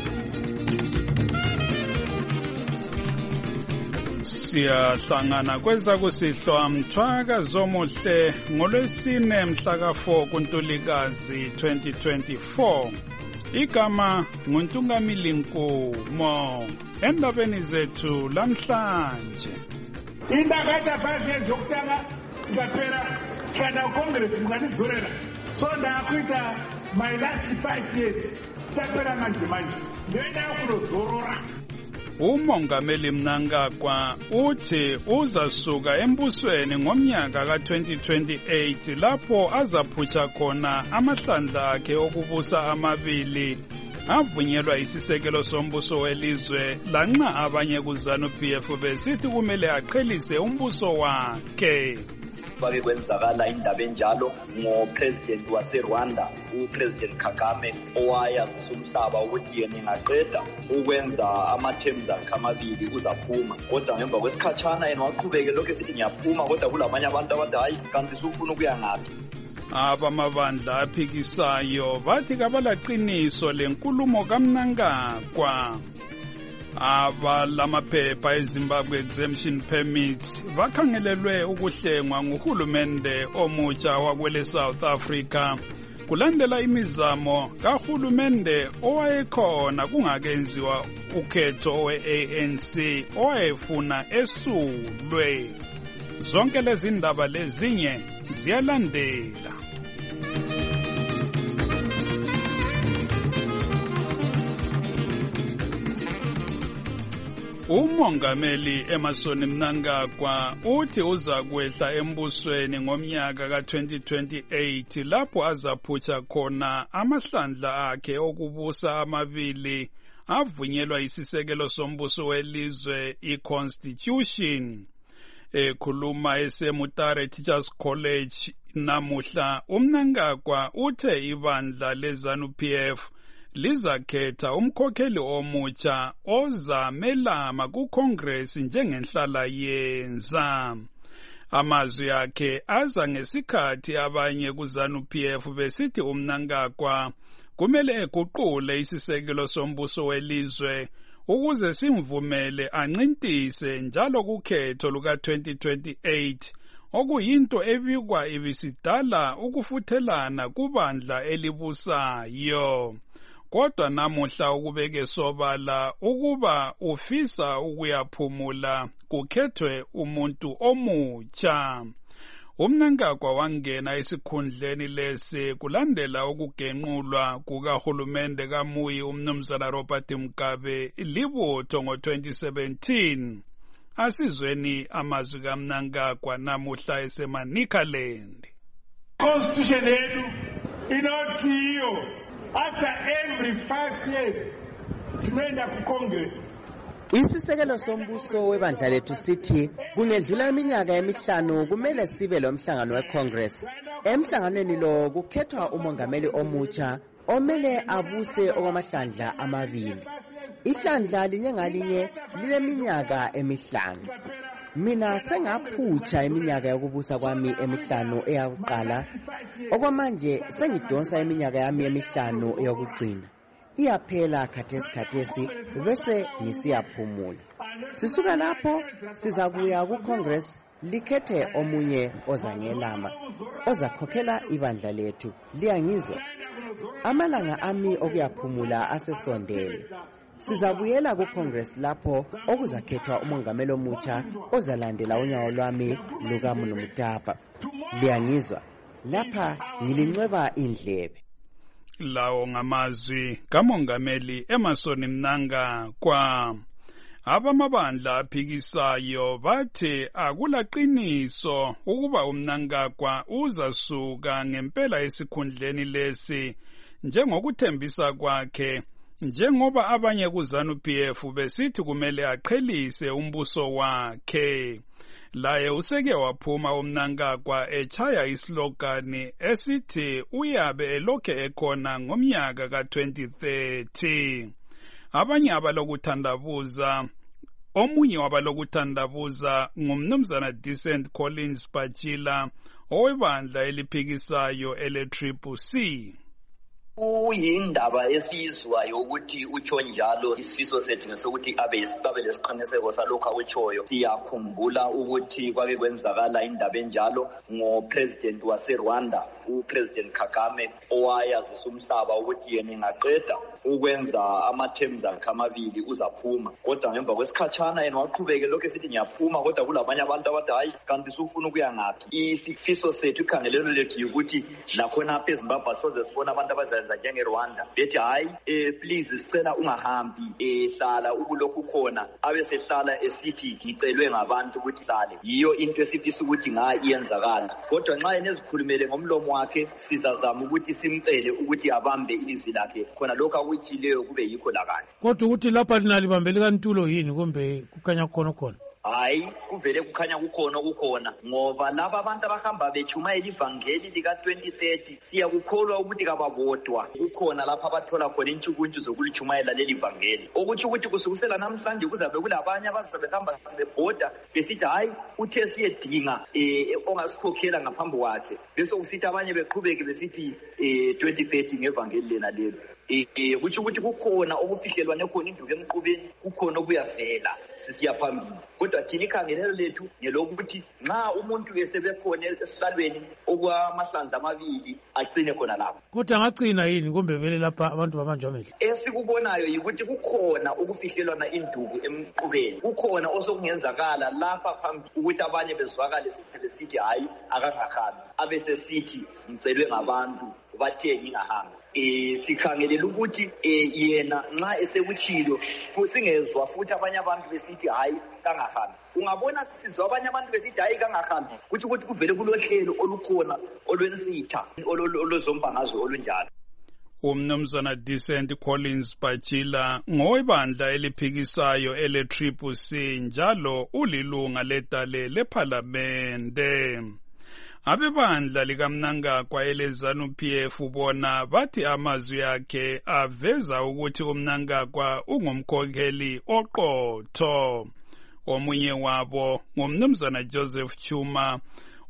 Siyahlangana kwezakusihlwa mthwaka zomuhle ngolwesine mhla ka-4 kuNtulikazi 2024. Igama nguNtungamili Nkumo. Endabeni zethu lamhlanje. Indakata phasi zokutanga ngapera kana Congress nganizorera. So ndakuita my last 5 years. Tapera manje. Ndoenda kulozorora. Umongameli Mnangagwa uthi uzasuka embusweni ngomnyaka ka-2028 lapho azaphutsha khona amahlandla akhe okubusa amabili avunyelwa isisekelo sombuso welizwe lanxa abanye kuZANU-PF besithi kumele aqhelise umbuso wakhe. Bake kwenzakala indaba enjalo ngopresident waseRwanda upresident Kagame owayazisa umhlaba ukuthi yena engaqeda ukwenza ama-terms akhe amabili uzaphuma, kodwa ngemva kwesikhatshana yena waqhubeke lokhu esithi ngiyaphuma, kodwa kulamanye abantu abathi hayi kanti sufuna ukuya ngaphi. Abamabandla aphikisayo bathi kabalaqiniso lenkulumo kaMnangagwa. Abalamaphepha eZimbabwe exemption permits bakhangelelwe ukuhlengwa nguhulumende omutsha wakwele South Africa kulandela imizamo kahulumende owayekhona kungakenziwa ukhetho we-ANC owayefuna esulwe. Zonke lezi ndaba lezinye ziyalandela. Umongameli Emmerson Mnangagwa uthi uza kwehla embusweni ngomnyaka ka-2028 lapho azaphutsha khona amahlandla akhe okubusa amabili avunyelwa isisekelo sombuso welizwe i-Constitution. Ekhuluma eseMutare Teachers College namuhla uMnangagwa uthe ibandla leZANU-PF lizakhetha umkhokheli omutsha ozamelama kuCongress njengenhlala yenza. Amazwi akhe aza ngesikhathi abanye kuZANU-PF besithi uMnangagwa kumele eguqule isisekelo sombuso welizwe ukuze simvumele ancintise njalo kukhetho luka-2028 okuyinto ebikwa ibisidala ukufuthelana kubandla elibusayo. Kodwa namuhla ukubeke sobala ukuba ufisa ukuyaphumula kukhethwe umuntu omutsha. uMnangagwa wangena esikhundleni lesi kulandela ukugenqulwa kukahulumende kaMuyi uMnumzana Robert Mugabe libutho ngo-2017. Asizweni amazwi kaMnangagwa namuhla eseManicaland. Constitution yethu inothiyo after every 5 years tunaenda kuCongress. Isisekelo sombuso webandla lethu sithi kungedlula iminyaka emihlanu kumele sibe lomhlangano weCongress. Emhlanganweni lo kukhethwa umongameli omutsha omele abuse okwamahlandla amabili. Ihlandla linye ngalinye lileminyaka emihlanu. Mina sengaphutsha iminyaka yokubusa kwami emihlanu eyakuqala. Okwamanje sengidonsa iminyaka yami emihlanu eyokugcina. Iyaphela khathesi bese ngisiyaphumula. Sisuka lapho sizakuya kuCongress likhethe omunye ozangelama ozakhokhela ibandla lethu. Liyangizwa? Amalanga ami okuyaphumula asesondele. Sizabuyela kuCongress lapho okuzakhethwa umongameli omutsha ozalandela unyawo lwami lukaMnumtapa. Liyangizwa? Lapha ngilincweba indlebe. Lawo ngamazwi kamongameli Emmerson Mnangagwa. Abamabandla aphikisayo bathi akulaqiniso ukuba uMnangagwa uzasuka ngempela esikhundleni lesi njengokuthembisa kwakhe, njengoba abanye kuZANU-PF besithi kumele aqhelise umbuso wakhe. laye useke waphuma uMnangagwa echaya islogani esithi uyabe elokhe ekhona ngomnyaka ka-2030. Omunye wabalokuthandabuza ngumnumzana Decent Collins Bachila owebandla eliphikisayo ele-CCC. Kuyindaba esiyizwayo ukuthi utsho njalo isifiso sethu ngesokuthi babe lesiqiniseko salokhu akutshoyo. Siyakhumbula ukuthi kwake kwenzakala indaba enjalo ngo-president waseRwanda, uPresident Kagame, owayazisa umhlaba ukuthi yena engaqeda ukwenza ama-terms akhe amabili uzaphuma. Kodwa ngemva kwesikhatshana yena waqhubeke lokhu esithi ngiyaphuma, kodwa kulabanye abantu abathi hayi kanti sufuna ukuya ngaphi. Isifiso sethu, ikhangelelo lethu yukuthi nakhona apha eZimbabwe soze sibona abantu abazenza njengeRwanda bethi hayi please sicela ungahambi, hlala ukulokhu khona, abe sehlala esithi ngicelwe ngabantu ukuthi hlale. Yiyo into esifisa ukuthi iyenzakala. Kodwa nxa yena ezikhulumele ngomlomo wakhe sizazama ukuthi simcele ukuthi abambe ilizwi lakhe khona lokho akutshileyo kube yikho lakanye. Kodwa ukuthi lapha linalibambele kantulo yini kumbe kukhanya khona? Hayi, kuvele kukhanya kukhona ngoba laba abantu abahamba bechumayela ivangeli lika-2030 siyakukholwa ukuthi kababodwa kukhona lapha abathola khona intshukuntshu zokulichumayela leli vangeli. Okutsho ukuthi kusukusela namhlanje kuzabe kulabanye abazabe behamba sebebhoda besithi hayi uthe siyedinga ongasikhokhela ngaphambi kwakhe, bese kusithi abanye beqhubeke besithi 2030 ngevangeli lena lelo. Kutsho ukuthi kukhona okufihlelwane khona induku emqubeni, kukhona okuyavela sisiya phambili. Kodwa thina ikhangelelo lethu ngelokuthi nxa umuntu esebekhona esihlalweni okwamahlandla amabili agcine khona lapho. Kodwa angagcina yini kumbe vele lapha abantu babanjwa amehlo? Esikubonayo yikuthi kukhona okufihlelwana induku emqubeni, kukhona osokungenzakala lapha phambili ukuthi abanye bezwakale besithi hayi akangahambi, abese sithi ngicelwe ngabantu bathe ngingahambi. Sikhangelela ukuthi yena nxa esekutshilo singezwa futhi abanye abantu besithi hayi kangahambi. Ungabona sizwa abanye abantu besithi hayi kangahambi kuthi kuvele kulohlelo olukhona olwensitha olozombhangazo olunjalo. Umnumzana Decent Collins Bachila ngowebandla eliphikisayo ele-CCC njalo ulilunga ledale lephalamende. Abebandla likaMnangagwa eleZANU-PF bona bathi amazwi akhe aveza ukuthi uMnangagwa ungumkhokheli oqotho. Omunye wabo ngumnumzana Joseph Chuma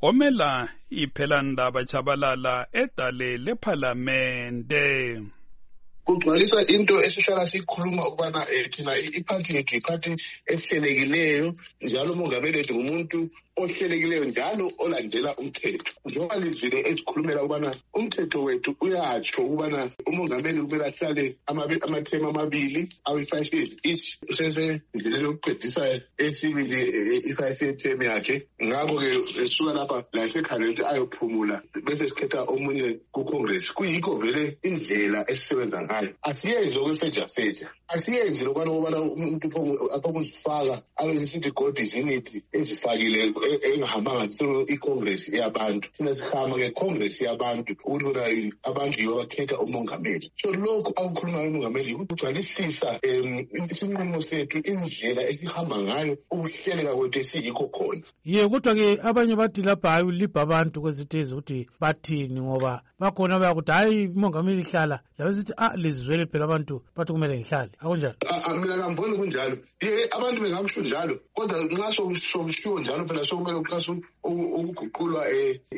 omela iphelandaba Chabalala edale lephalamende. Kugcwalisa into esihlala sikhuluma ukubana thina iphathi yethu iphathi ehlelekileyo, njalo umongameli wethu ngumuntu ohlelekileyo njalo olandela umthetho. Njengoba livile ezikhulumela ukubana umthetho wethu uyatsho ukubana umongameli kumele ahlale amathema amabili ayi-5 years each. Usesendleleni yokuqedisa esibili i-5 year term yakhe. Ngakho-ke esuka lapha la esekhangela ukuthi ayophumula bese sikhetha omunye kuCongress. Kuyikho vele indlela esisebenza ngayo. Asiyenzi okwefeja, asiyenzi lokubana umuntu apha kuzifaka abesithi God is in it ezifakile engahambanga iCongress yabantu. Thina sihamba ngeCongress yabantu ukuthi abantu yibo bakhetha umongameli. So lokhu akukhulumayo umongameli ukugcwalisisa isinqumo sethu, indlela esihamba ngayo, ukuhleleka kwethu esiyikho khona. Kodwa-ke abanye bathi lapha hayi ulibha abantu kwezitezi ukuthi bathini ngoba bakhona bayakuthi hayi umongameli hlala labesithi lizizwele phela abantu bathi kumele ngihlale. Akunjalo? Mina ngamboni kunjalo. Abantu bengakusho njalo, kodwa nxa sokushiwo njalo phela sokumele uqasa ukuguqulwa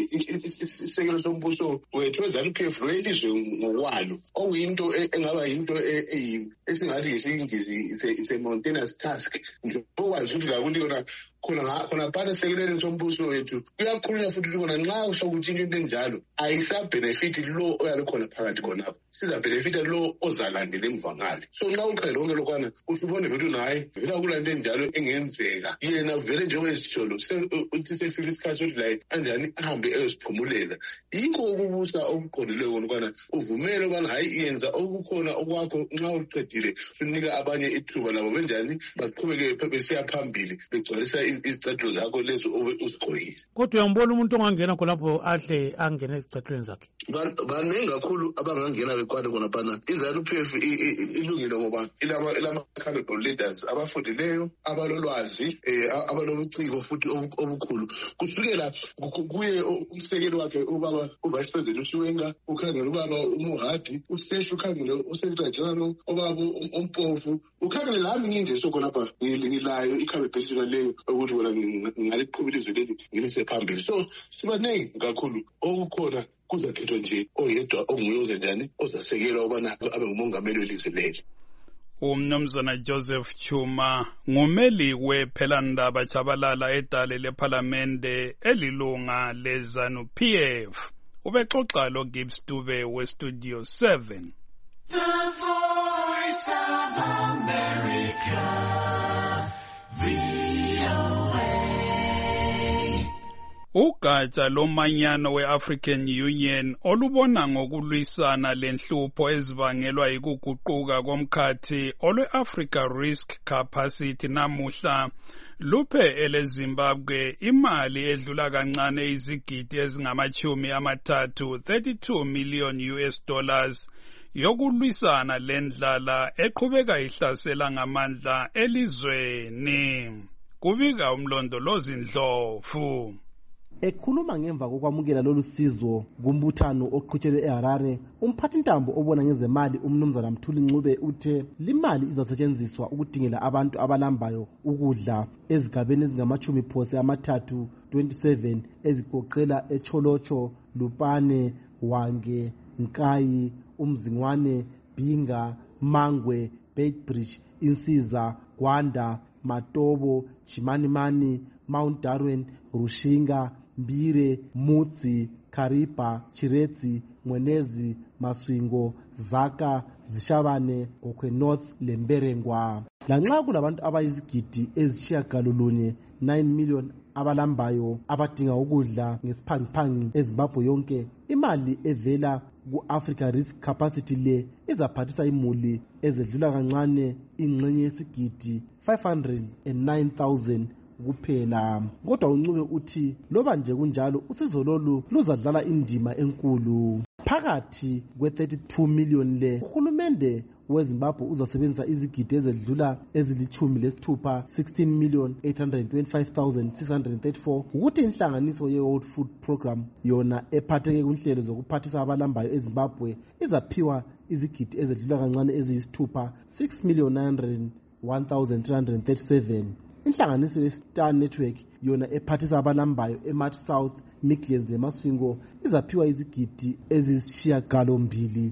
isekelo sombuso wethu weZANU-PF lo elizwe ngokwalo, okuyinto engaba yinto esingathi ngesingisi it's a mountainous task. Nje okwazi ukuthi lakuthi yona khona phana esekelweni sombuso wethu kuyakhulunywa futhi ukuthi khona nxa sokutshintsha into enjalo ayisabhenefiti lo oyabe khona phakathi khonapho, sizabhenefita lo ozalandela emva ngale. So nxa uqale lonke lokwana usubone vele naye vela kulento enjalo engenzeka, yena vele njengezitsholo uthi sefika isikhathi sokuthi la anjani ahambe eyoziphumulela. Yikho ukubusa okuqondileyo ukubana uvumele ukubana hayi yenza okukhona okwakho, nxa uqedile unika abanye ithuba labo benjani baqhubeke besiya phambili begcwalisa izicathulo zakho lezo uzigqokile. Kodwa uyambona umuntu ongangena khonapho ahle angene ezicathulweni zakhe. Baningi kakhulu abangangena bekwade khonaphana. iZANU-PF ilungile ngoba ilama-capable leaders abafundileyo, abalolwazi, abalobuciko futhi obukhulu. Kusukela kuye umsekeli wakhe ubaba uVice President uShiwenga, ukhangele ubaba uMohadi, uSesh ukhangele uSecretary General ubaba uMpofu, ukhangele lami nginje sokhonapha ngilayo i-cabinet leyo ukuthi wona ngaliqhubile izwe leli ngilise phambili. So sibaningi kakhulu okukhona kuzakhethwa nje oyedwa onguye ozenjani ozasekela ubana abe ngumongameli welizwe leli. Umnumzana Joseph Chuma ngumeli wePhelandaba Chabalala edale lePhalamende elilunga leZANU-PF. Ubexoxa lo Gibbs Dube weStudio 7. The Voice of America, VOA. Ugatsha lomanyano we-African Union olubona ngokulwisana lenhlupho ezibangelwa yikuguquka komkhathi olwe-Africa Risk Capacity namuhla luphe eleZimbabwe imali edlula kancane izigidi ezingama-30 32 million US dollars yokulwisana lendlala eqhubeka ihlasela ngamandla elizweni. Kubika umlondolozi Ndlovu. Ekhuluma ngemva kokwamukela lolu sizo kumbuthano oqhutshelwe eHarare, umphathintambo obona ngezemali umnumzana Mthuli Ncube uthe limali izasetshenziswa ukudingela abantu abalambayo ukudla ezigabeni ezingama-30 27 ezigoqela eCholocho, Lupane, Wange, Nkayi, Umzingwane, Binga, Mangwe, Beitbridge, Insiza, Gwanda, Matobo, Chimanimani, Mount Darwin, Rushinga, Mbire, Mutsi, Kariba, Chiretsi, Mwenezi, Maswingo, Zaka, Zishabane, Gokwe North, Lemberengwa. Lanxa kulabantu abayizigidi ezishiyagalolunye 9 million abalambayo abadinga ukudla ngesiphangiphangi eZimbabwe yonke, imali evela ku-Africa Risk Capacity le izaphathisa imuli ezedlula kancane ingxenye yesigidi 509,000 kuphela. Kodwa uNcube uthi loba nje kunjalo usizo lolu luzadlala indima enkulu. Phakathi kwe-32 million le, uhulumende weZimbabwe uzasebenzisa izigidi ezedlula ezili-16 16,825,634 ukuthi inhlanganiso ye-World Food Program yona ephatheke kunhlelo zokuphathisa abalambayo eZimbabwe izaphiwa izigidi ezedlula kancane eziyisithupha 6,901,337. Inhlanganiso ye-Star Network yona ephathisa abalambayo eMarch South, Midlands leMasvingo izaphiwa izigidi ezisishiyagalombili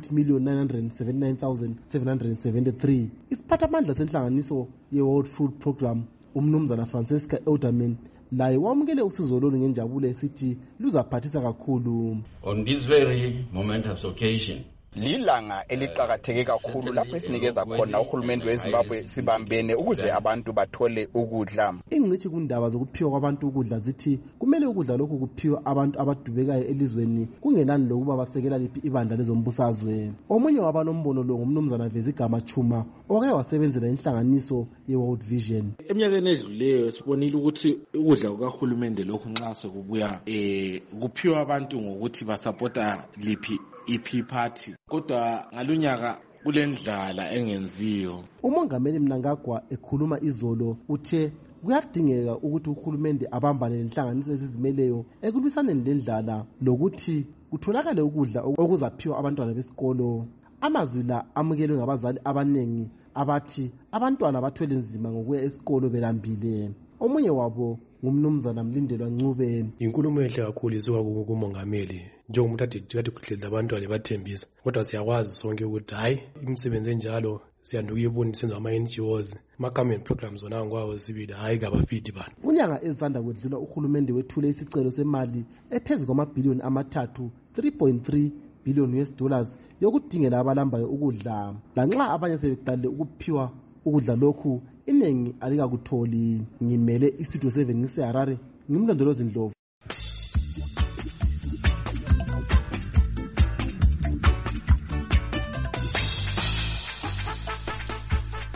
8,979,773. Isiphathamandla senhlanganiso ye-World Food Program umnumzana Francesca Elderman laye wamukele usizo lolu ngenjabulo esithi luzaphathisa kakhulu. On this very momentous occasion, lilanga eliqakatheke kakhulu lapho esinikeza khona uhulumende weZimbabwe sibambene ukuze abantu bathole ukudla. Ingcithi kundaba zokuphiwa kwabantu ukudla zithi kumele ukudla lokhu kuphiwa abantu abadubekayo elizweni kungenani lokuba basekela liphi ibandla lezombusazwe. Omunye wabanombono lo ngumnumzana Vezigama Chuma oke wasebenzela inhlanganiso ye-World Vision. Eminyakeni edluleyo sibonile ukuthi ukudla kukahulumende lokhu nxa sekubuya kuphiwa abantu ngokuthi basapota liphi EP party, kodwa ngalunyaka kulendlala engenziyo. Umongameli Mnangagwa ekhuluma izolo uthe kuyadingeka ukuthi uhulumende abambane lenhlanganiso ezizimeleyo ekulwisaneni lendlala lokuthi kutholakale ukudla okuzaphiwa abantwana besikolo. Amazwi la amukelwe ngabazali abanengi abathi abantwana bathwele nzima ngokuya esikolo belambile. Omunye wabo ngumnumzana Mlindelwa Ncube. Inkulumo enhle kakhulu isuka kumongameli njengomuntu kade kudlela abantwana bathembisa, kodwa siyakwazi sonke ukuthi hayi imisebenzi enjalo siyanduka ibuni senza ama-NGOs ama-government programs zona ngwawo sibili hayi kabafiti bani. Kunyanga ezisanda kwedlula uhulumende wethule isicelo semali ephezulu kwamabhiliyoni amathathu 3.3 billion US dollars yokudingela abalambayo ukudla. Lanxa abanye sebeqalile ukuphiwa ukudla lokhu iningi alikakutholi. Ngimele iStudio 7 ngiseHarare, ngimlondolozi Ndlovu.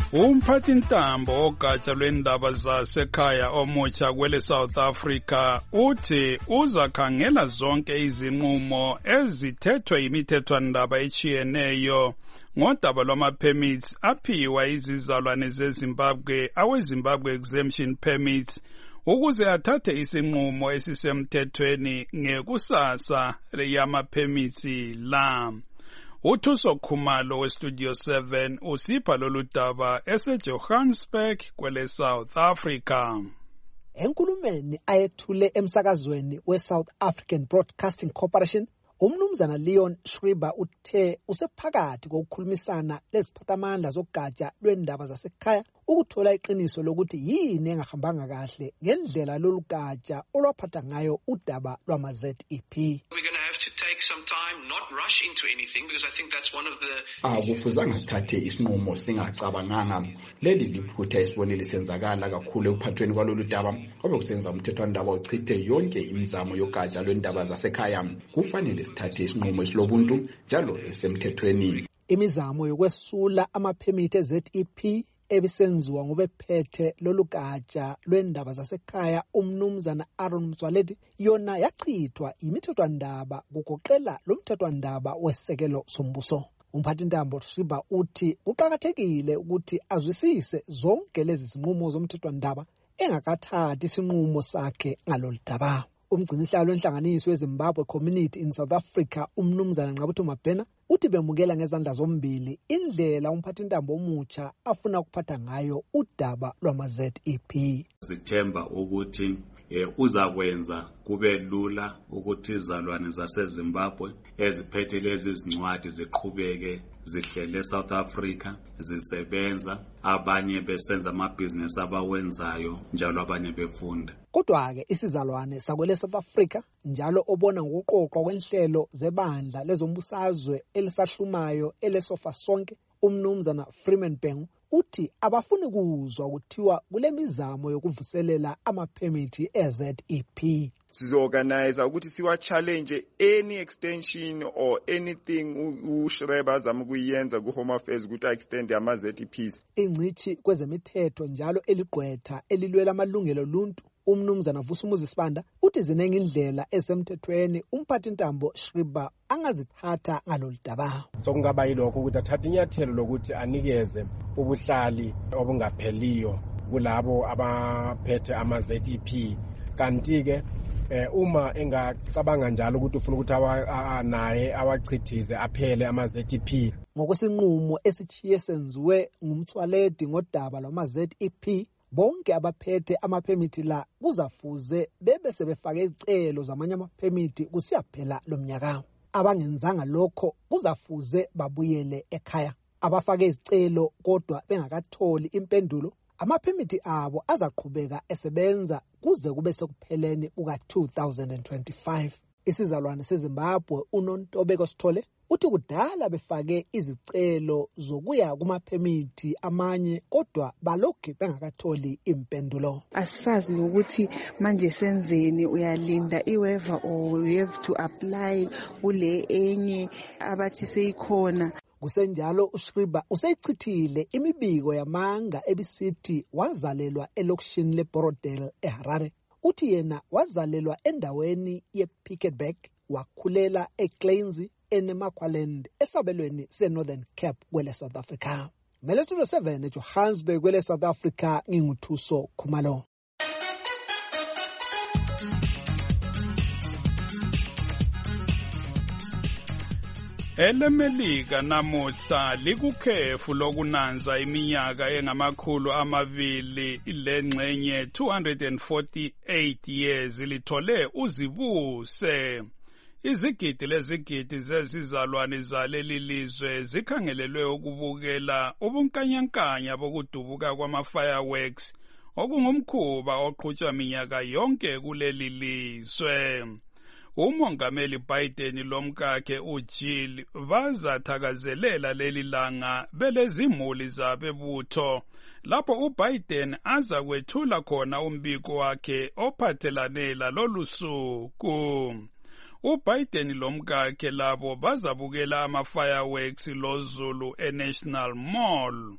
Umphathintambo ogatsha lwendaba zasekhaya omutsha kwele South Africa uthi uzakhangela zonke izinqumo ezithethwe yimithethwandaba etshiyeneyo ngodaba lwama-permits aphiwa izizalwane zeZimbabwe awe-Zimbabwe Exemption Permits ukuze athathe isinqumo esisemthethweni ngekusasa yama-permits la. UThuso Khumalo weStudio 7 usipha lolu daba eseJohannesburg kwele South Africa. Enkulumeni ayethule emsakazweni we-South African Broadcasting Corporation, umnumzana Leon Schreiber uthe usephakathi kokukhulumisana leziphathamandla zogatsha lwendaba zasekhaya ukuthola iqiniso lokuthi yini engahambanga kahle ngendlela lolu gatsha olwaphatha ngayo udaba lwama-ZEP. Akufuzanga sithathe isinqumo singacabanganga. Leli liphutha isibonile senzakala kakhulu ekuphathweni kwalolu daba obekusenza umthethwandaba uchithe yonke imizamo yogatsha lwendaba zasekhaya. Kufanele sithathe isinqumo esilobuntu njalo esemthethweni. Imizamo yokwesula amaphemithi e-ZEP ebisenziwa ngobephethe lolu gatsha lwendaba zasekhaya umnumzana Aaron Mtswaledi yona yachithwa imithethwandaba kugoqela lo mthethwandaba wesekelo sombuso. Umphathintambo Schreiber uthi kuqakathekile ukuthi azwisise zonke lezi zinqumo zomthethwandaba engakathathi isinqumo sakhe ngalolu daba. Umgcinisihlalo wenhlanganiso yeZimbabwe Community in South Africa umnumzana Nqabutho Mabhena uthi bemukela ngezandla zombili indlela umphathintambo omutsha afuna ukuphatha ngayo udaba lwama-ZEP. Sithemba ukuthi uzakwenza kube lula ukuthi izalwane zaseZimbabwe eziphethe lezi zincwadi ziqhubeke zihlele South Africa zisebenza, abanye besenza amabhizinesi abawenzayo njalo abanye befunda. Kodwa-ke isizalwane sakwele South Africa njalo obona ngokuqoqwa kwenhlelo zebandla lezombusazwe elisahlumayo elesofa sonke umnumzana Freeman Bhengu uthi abafuni kuzwa kuthiwa kule mizamo yokuvuselela amaphemithi e-ZEP. Sizoorganize ukuthi siwa-challenge any extension or anything uShreba azama ukuyenza ku-Home Affairs ukuthi a-extend ama-ZEPs. Ingcithi kwezemithetho njalo eligqwetha elilwela amalungelo oluntu umnumzana Vusumuzi Sibanda uthi ziningi indlela esemthethweni umphathintambo Schreiber angazithatha ngalolu daba. Sokungaba yilokho ukuthi athathe inyathelo lokuthi anikeze ubuhlali obungapheliyo kulabo abaphethe ama-ZEP. Kanti-ke uma engacabanga njalo ukuthi ufuna ukuthi naye awachithize aphele ama-ZEP. Ngokwesinqumo esichiye senziwe ngumthwaledi ngodaba lwama-ZEP, bonke abaphethe amaphemithi la kuzafuze bebe sebefake izicelo zamanye amaphemithi kusiyaphela lo mnyaka. Abangenzanga lokho kuzafuze babuyele ekhaya. Abafake izicelo kodwa bengakatholi impendulo, amaphemithi abo azaqhubeka esebenza kuze kube sekupheleni kuka-2025. Isizalwane seZimbabwe uNontobeko Sithole uthi kudala befake izicelo zokuya kumaphemithi amanye kodwa balokhu bengakatholi impendulo. Asazi ukuthi manje senzeni, uyalinda iwaiver or you have to apply kule enye abathi seyikhona. Kusenjalo uSchreiber useyichithile imibiko yamanga ebisithi wazalelwa elokishini leBorodale eHarare. Uthi yena wazalelwa endaweni yePicketberg, wakhulela eKlainsy eNemakwaland esabelweni seNorthern Cape kwele South Africa. Mele Studio 7 eJohannesburg kwele South Africa, nginguthuso Khumalo. EleMelika namuhla likukhefu lokunanza iminyaka engamakhulu amabili lengxenye 248 years lithole uzibuse. Izigidi lezigidi zezizalwane zaleli lizwe zikhangelelwe ukubukela ubunkanyankanya bokudubuka kwama-fireworks okungumkhuba oqhutshwa minyaka yonke kuleli lizwe. Umongameli Biden lomkakhe uJill bazathakazelela leli langa belezimuli zabebutho lapho uBiden aza kwethula khona umbiko wakhe ophathelane lalolu suku. uBiden lomkakhe labo bazabukela ama-fireworks loZulu eNational Mall.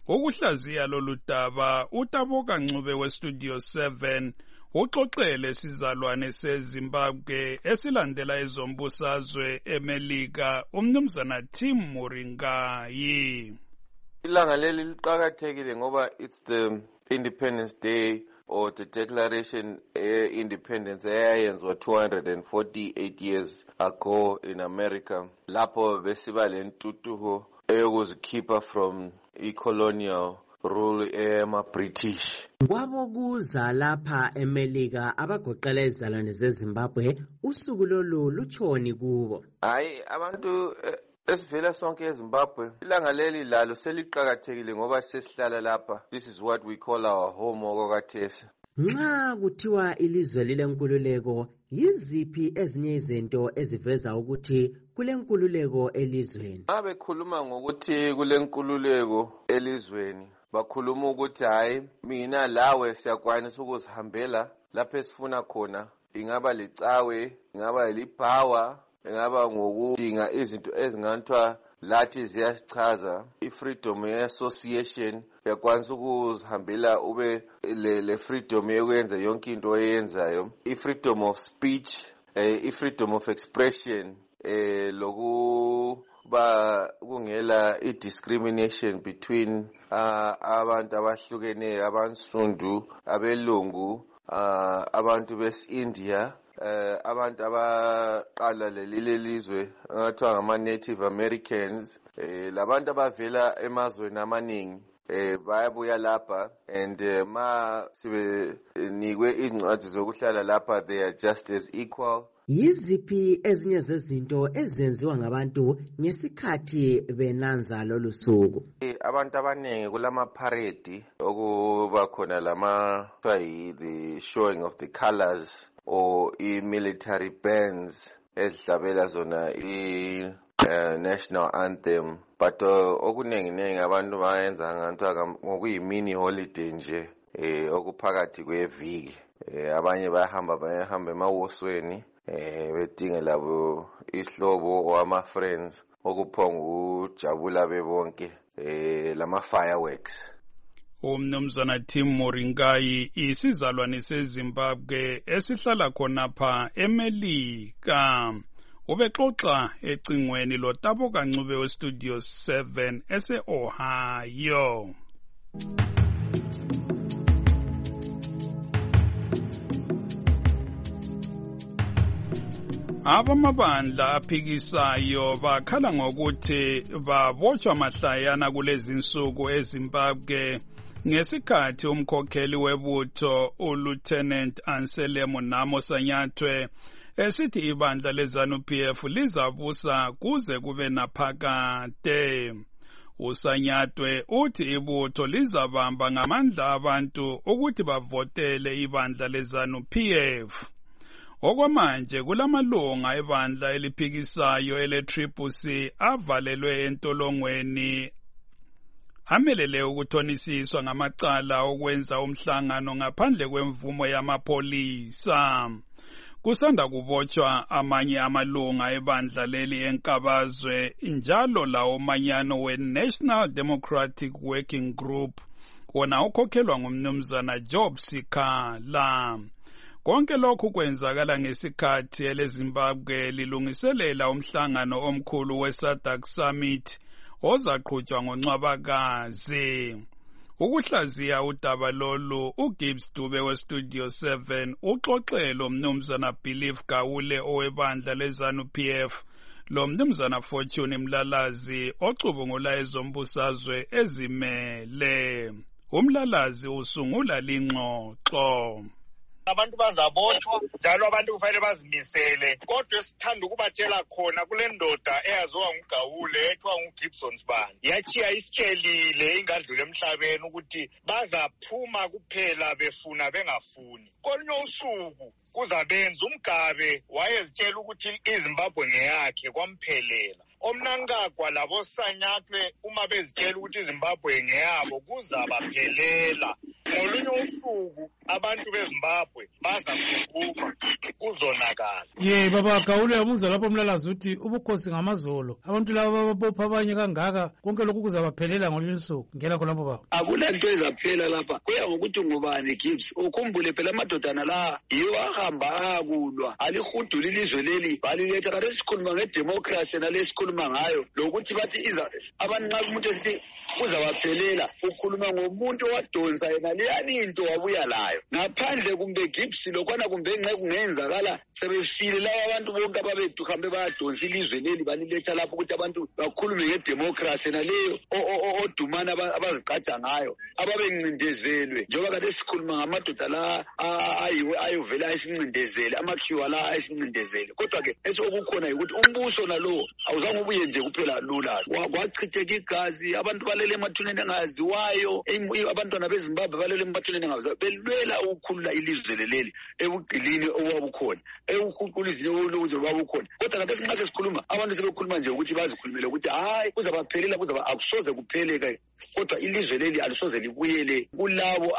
Ukuhlaziya lolu daba uTaboka Ncube weStudio 7 uxoxele sizalwane seZimbabwe esilandela ezombusazwe eMelika umnumzana Tim Muringayi. Ilanga leli liqakathekile ngoba it's the Independence Day or the declaration independence eyayenzwa 248 years ago in America. Lapho besiba lentutuho eyokuzikhipha from i-colonial rule ema-British. Kwabokuza lapha eMelika abagoqela izizalwane zeZimbabwe usuku lolu lutshoni kubo. Hayi abantu esivela sonke eZimbabwe ilanga leli lalo seliqhakathekile ngoba sesihlala lapha. This is what we call our home okwathesi. Nxa kuthiwa ilizwe lilenkululeko yiziphi ezinye izinto eziveza ukuthi kulenkululeko elizweni? Abekhuluma ngokuthi kulenkululeko elizweni bakhuluma ukuthi hayi mina lawe siyakwanisa ukuzihambela lapho esifuna khona, ingaba licawe, ingaba libhawa, ingaba ngokudinga izinto ezinganthwa lathi ziyasichaza. I-freedom association uyakwanisa ukuzihambela ube le freedom yokwenza yonke into oyenzayo. I-freedom of speech, i-freedom of expression, lokuba kungela i-discrimination between abantu abahlukeneyo, abansundu, abelungu, abantu besi-India, abantu abaqala leli lizwe angathiwa ngama-Native Americans, labantu abavela emazweni amaningi bayabuya lapha and ma sibenikwe izincwadi zokuhlala lapha they are just as equal. Yiziphi ezinye zezinto ezenziwa ngabantu ngesikhathi benanza lolu suku? Abantu abaningi kulama-parade okuba khona the showing of the colors or i-military bands ezidlabela zona i-national anthem, but okuningi abantu bayenza ngokuyimini holiday nje okuphakathi kweviki. Abanye bayahamba emawosweni bedinge labo ihlobo wama-friends okuphonga ujabula bebonke lama-fireworks. Umnumzana Tim Muringayi isizalwane seZimbabwe esihlala khonapha eMelika. Ubexoxa ecingweni loTaboka Ncube weStudio 7 ese-Ohio. Abamabandla aphikisayo bakhala ngokuthi babotshwa mahlayana kulezi insuku eZimbabwe ngesikhathi umkhokheli webutho uLieutenant Anselmo Namo Sanyathwe esithi ibandla leZANU-PF lizabusa kuze kube naphakade. USanyathwe uthi ibutho lizabamba ngamandla abantu ukuthi bavotele ibandla leZANU-PF. Okwamanje kulamalunga ebandla eliphikisayo ele-CCC avalelwe entolongweni amelele ukuthonisiswa ngamacala okwenza umhlangano ngaphandle kwemvumo yamapholisa. Kusanda kubotshwa amanye amalunga ebandla leli enkabazwe njalo lawo manyano we-National Democratic Working Group wona ukhokhelwa ngumnumzana Job Sikhala. Konke lokhu kwenzakala ngesikhathi eleZimbabwe lilungiselela umhlangano omkhulu we-SADC Summit ozaqhutshwa ngoNcwabakazi. Ukuhlaziya udaba lolu uGibbs Dube weStudio 7 uxoxele umnumzana Believe Gawule owebandla leZANU-PF lo mnumzana Fortune Mlalazi ocubungula ezombusazwe ezimele. Umlalazi usungula lingxoxo. Abantu bazabotshwa njalo abantu kufanele bazimisele, kodwa sithanda ukubatshela khona kule ndoda eyaziwa nguGawule ethiwa nguGibson Sibani yachiya isitshelile ingadlule emhlabeni ukuthi bazaphuma kuphela befuna bengafuni. Kolunye usuku kuzabenza uMgabe wayezitshela ukuthi iZimbabwe ngeyakhe kwamphelela. Omnankagwa labo Sanyathwe uma bezitshela ukuthi iZimbabwe ngeyabo kuzabaphelela. ngolunye usuku abantu beZimbabwe baza kuphuma kuzonakala. Ye baba Gawule umuzwa lapho Mlalazi uthi ubukhosi ngamazolo abantu laba babopha abanye kangaka konke lokhu kuzabaphelela ngolunye usuku ngela khonapho baba. Akulanto ezaphela lapha kuya ngokuthi ngubani Gibbs ukhumbule phela amadodana la yiwo ahamba akulwa alihudula ilizwe leli baliletha kade sikhuluma ngedemocracy nalesikhuluma ngayo lokuthi bathi iza abantu nxa umuntu esithi kuzabaphelela ukhuluma ngomuntu owadonsa yena leyani into wabuya layo ngaphandle kumbe Gibbs lokwana kumbe enxe kungenzakala sebefile laba abantu bonke ababehambe bayadonsa ilizwe leli baliletha lapho ukuthi abantu bakhulume ngedemocracy naleyo odumana abazigqaja ngayo ababencindezelwe njengoba kade sikhuluma ngamadoda la ayovela esincindezele amakhiwa la esincindezele kodwa ke esokukhona ukuthi umbuso nalo awuzange ubuye nje kuphela lula kwachitheka igazi abantu balele emathuneni engaziwayo abantwana beZimbabwe balele emathuneni engaziwayo belwela ukukhulula ilizwe leli ebugqilini owabukhona ukukhulula izinto oluzo babukhona kodwa kade sinxa sesikhuluma abantu sebekhuluma nje ukuthi bazikhulumele ukuthi hayi kuzabaphelela akusoze kupheleke kodwa ilizwe leli alisoze libuyele kulabo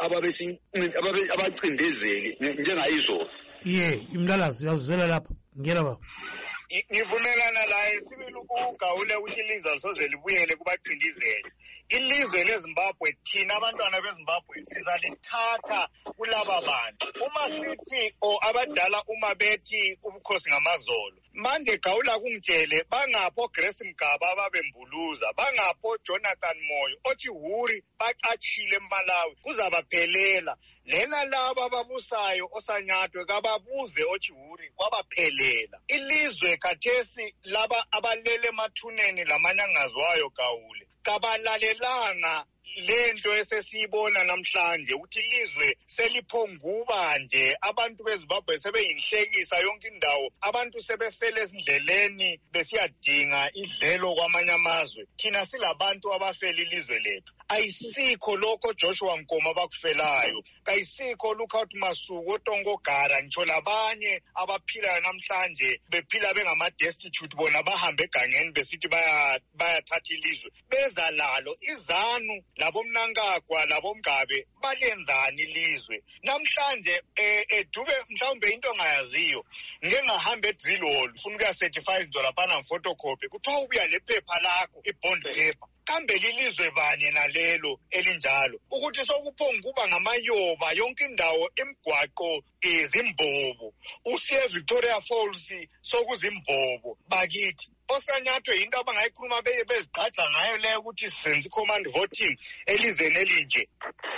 abacindezeli njengayizolo. Ye Mlalazi uyazwela lapha ngela baba. Ngivumelana laye sibili ukugawule ukuthi ilizwe alisoze libuyele kubacindizeli. Ilizwe leZimbabwe thina abantwana beZimbabwe sizalithatha kulaba bantu. Uma sithi abadala uma bethi ubukhosi ngamazolo. Manje Gawula kungitshele bangapho Grace Mgaba ababembuluza bangapho Jonathan Moyo othi huri baqachile eMalawi kuzabaphelela lena laba ababusayo osanyatwe kababuze othi huri kwabaphelela ilizwe khathesi laba abalele emathuneni lamanyangazwayo Gawule kabalalelanga lento esesiyibona namhlanje ukuthi ilizwe seliphonguba nje abantu beZimbabwe sebeyinhlekisa yonke indawo abantu sebefele ezindleleni besiyadinga idlelo kwamanye amazwe thina silabantu abafela ilizwe lethu ayisikho lokho Joshua Nkoma bakufelayo kayisikho Lookout Masuku oTongo Gara ngisho labanye abaphilayo namhlanje bephila bengama destitute bona bahambe egangeni besithi bayathatha ilizwe beza lalo izanu labo Mnangagwa labo Mgabe balenzani ilizwe namhlanje edube mhlawumbe into ongayaziyo ngeke ngahambe edrill hall ufuna ukuya certify izinto lapha photocopy kuthiwa ubuya lephepha lakho ibond paper kambe lilizwe banye nalelo elinjalo ukuthi sokuphonguba ngamayoba yonke indawo emgwaqo izimbobo usiye Victoria Falls sokuzimbobo bakithi osanyathwe into abangayikhuluma bezigqaja ngayo leyo ukuthi senze command voting elizweni elinje.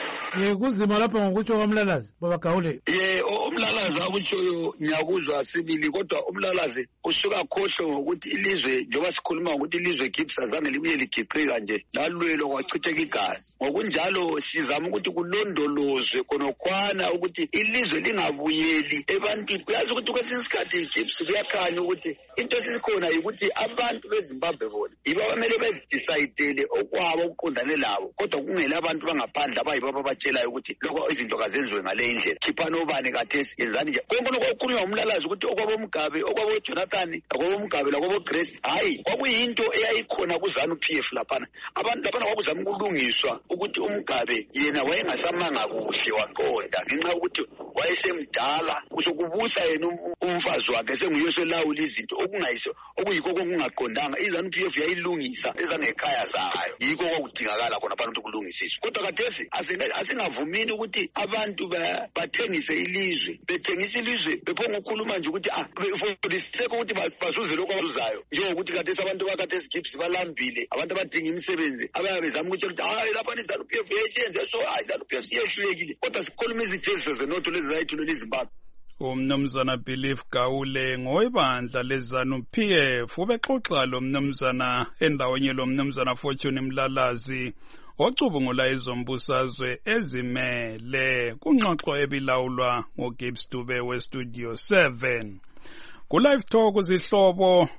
Kuzima lapha ngokutsho kwaMlalazi baba Gawule. Umlalazi akutshoyo ngiyakuzwa sibili kodwa umlalazi usuka khohlo ngokuthi ilizwe njengoba sikhuluma ngokuthi ilizwe Gibbs azange libuye ligiqika nje lalwelo kwachitheka igazi ngokunjalo sizama ukuthi kulondolozwe konokwana ukuthi ilizwe lingabuyeli ebantwini kuyazi ukuthi kwesinye isikhathi Gibbs kuyakhanya ukuthi into esikhona ukuthi abantu beZimbabwe bona yibo abamele bezidecide okwabo okuqondane labo kodwa kungela abantu bangaphandle abayibaba batshelayo ukuthi lokho izinto kazenziwe ngale indlela khiphana obani kathesi yenzani nje konke lokho okukhulunywa ngumlalazi ukuthi okwabo Mgabe okwabo Jonathan okwabo Mgabe lakwabo Grace hayi kwakuyinto eyayikhona kuzanu PF laphana abantu laphana kwakuzama ukulungiswa ukuthi uMgabe yena wayengasamanga kuhle waqonda ngenxa ukuthi wayesemdala kusokubusa yena umfazi wakhe senguyoselawula izinto okungayiso okuyikho okungaqondanga izanu PF yayilungisa ezangekhaya zayo yikho kwakudingakala khona abantu kulungisiswa kodwa kathesi asingavumini ukuthi abantu bathengise ilizwe bethengisa ilizwe bephonga ukukhuluma nje ukuthi befundiseke ukuthi bazuze lokho abazuzayo njengokuthi kathesi abantu bakathesi Gibbs balambile abantu abadinga imisebenzi abayabezama ukutshela ukuthi hayi lapha izanu PF yeshenze so hayi izanu PF siyehlulekile kodwa sikhuluma izijeziso zenotho lezi zayithulela iZimbabwe. Umnumzana Belief Gawule ngoibandla lezanu PF ubexoxa lo mnumzana endaweni lo mnumzana Fortune Mlalazi ocubungula izombusazwe ezimele kungxoxo ebilawulwa ngoGibbs Dube weStudio 7 ku live talk zihlobo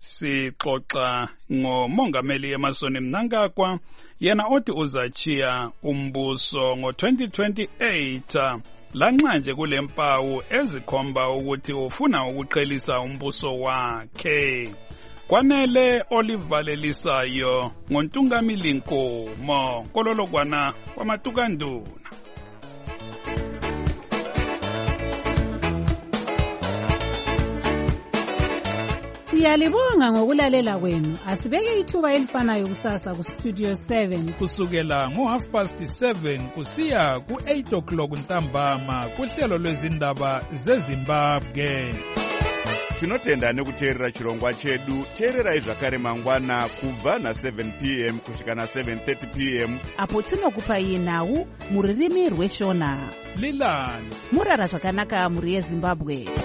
sixoxa ngomongameli Emmerson Mnangagwa yena othi uzachiya umbuso ngo-2028 lanxa nje kulempawu ezikhomba ukuthi ufuna ukuqhelisa umbuso wakhe kwanele olivalelisayo ngontungamili Nkomo kololokwana kwamatukanduna. Siyalibonga ngokulalela kwenu. Asibeke ithuba elifanayo kusasa ku Studio 7 kusukela ngo7:30 kusiya ku8 ntambama kuhlelo lwezindaba zeZimbabwe. Tinotenda nekuteerera chirongwa chedu. Teererai zvakare mangwana kubva na7 p.m. kusvika na7:30 p.m. apo tinokupai nhau muririmi rweshona. Lilani murara zvakanaka muri yeZimbabwe.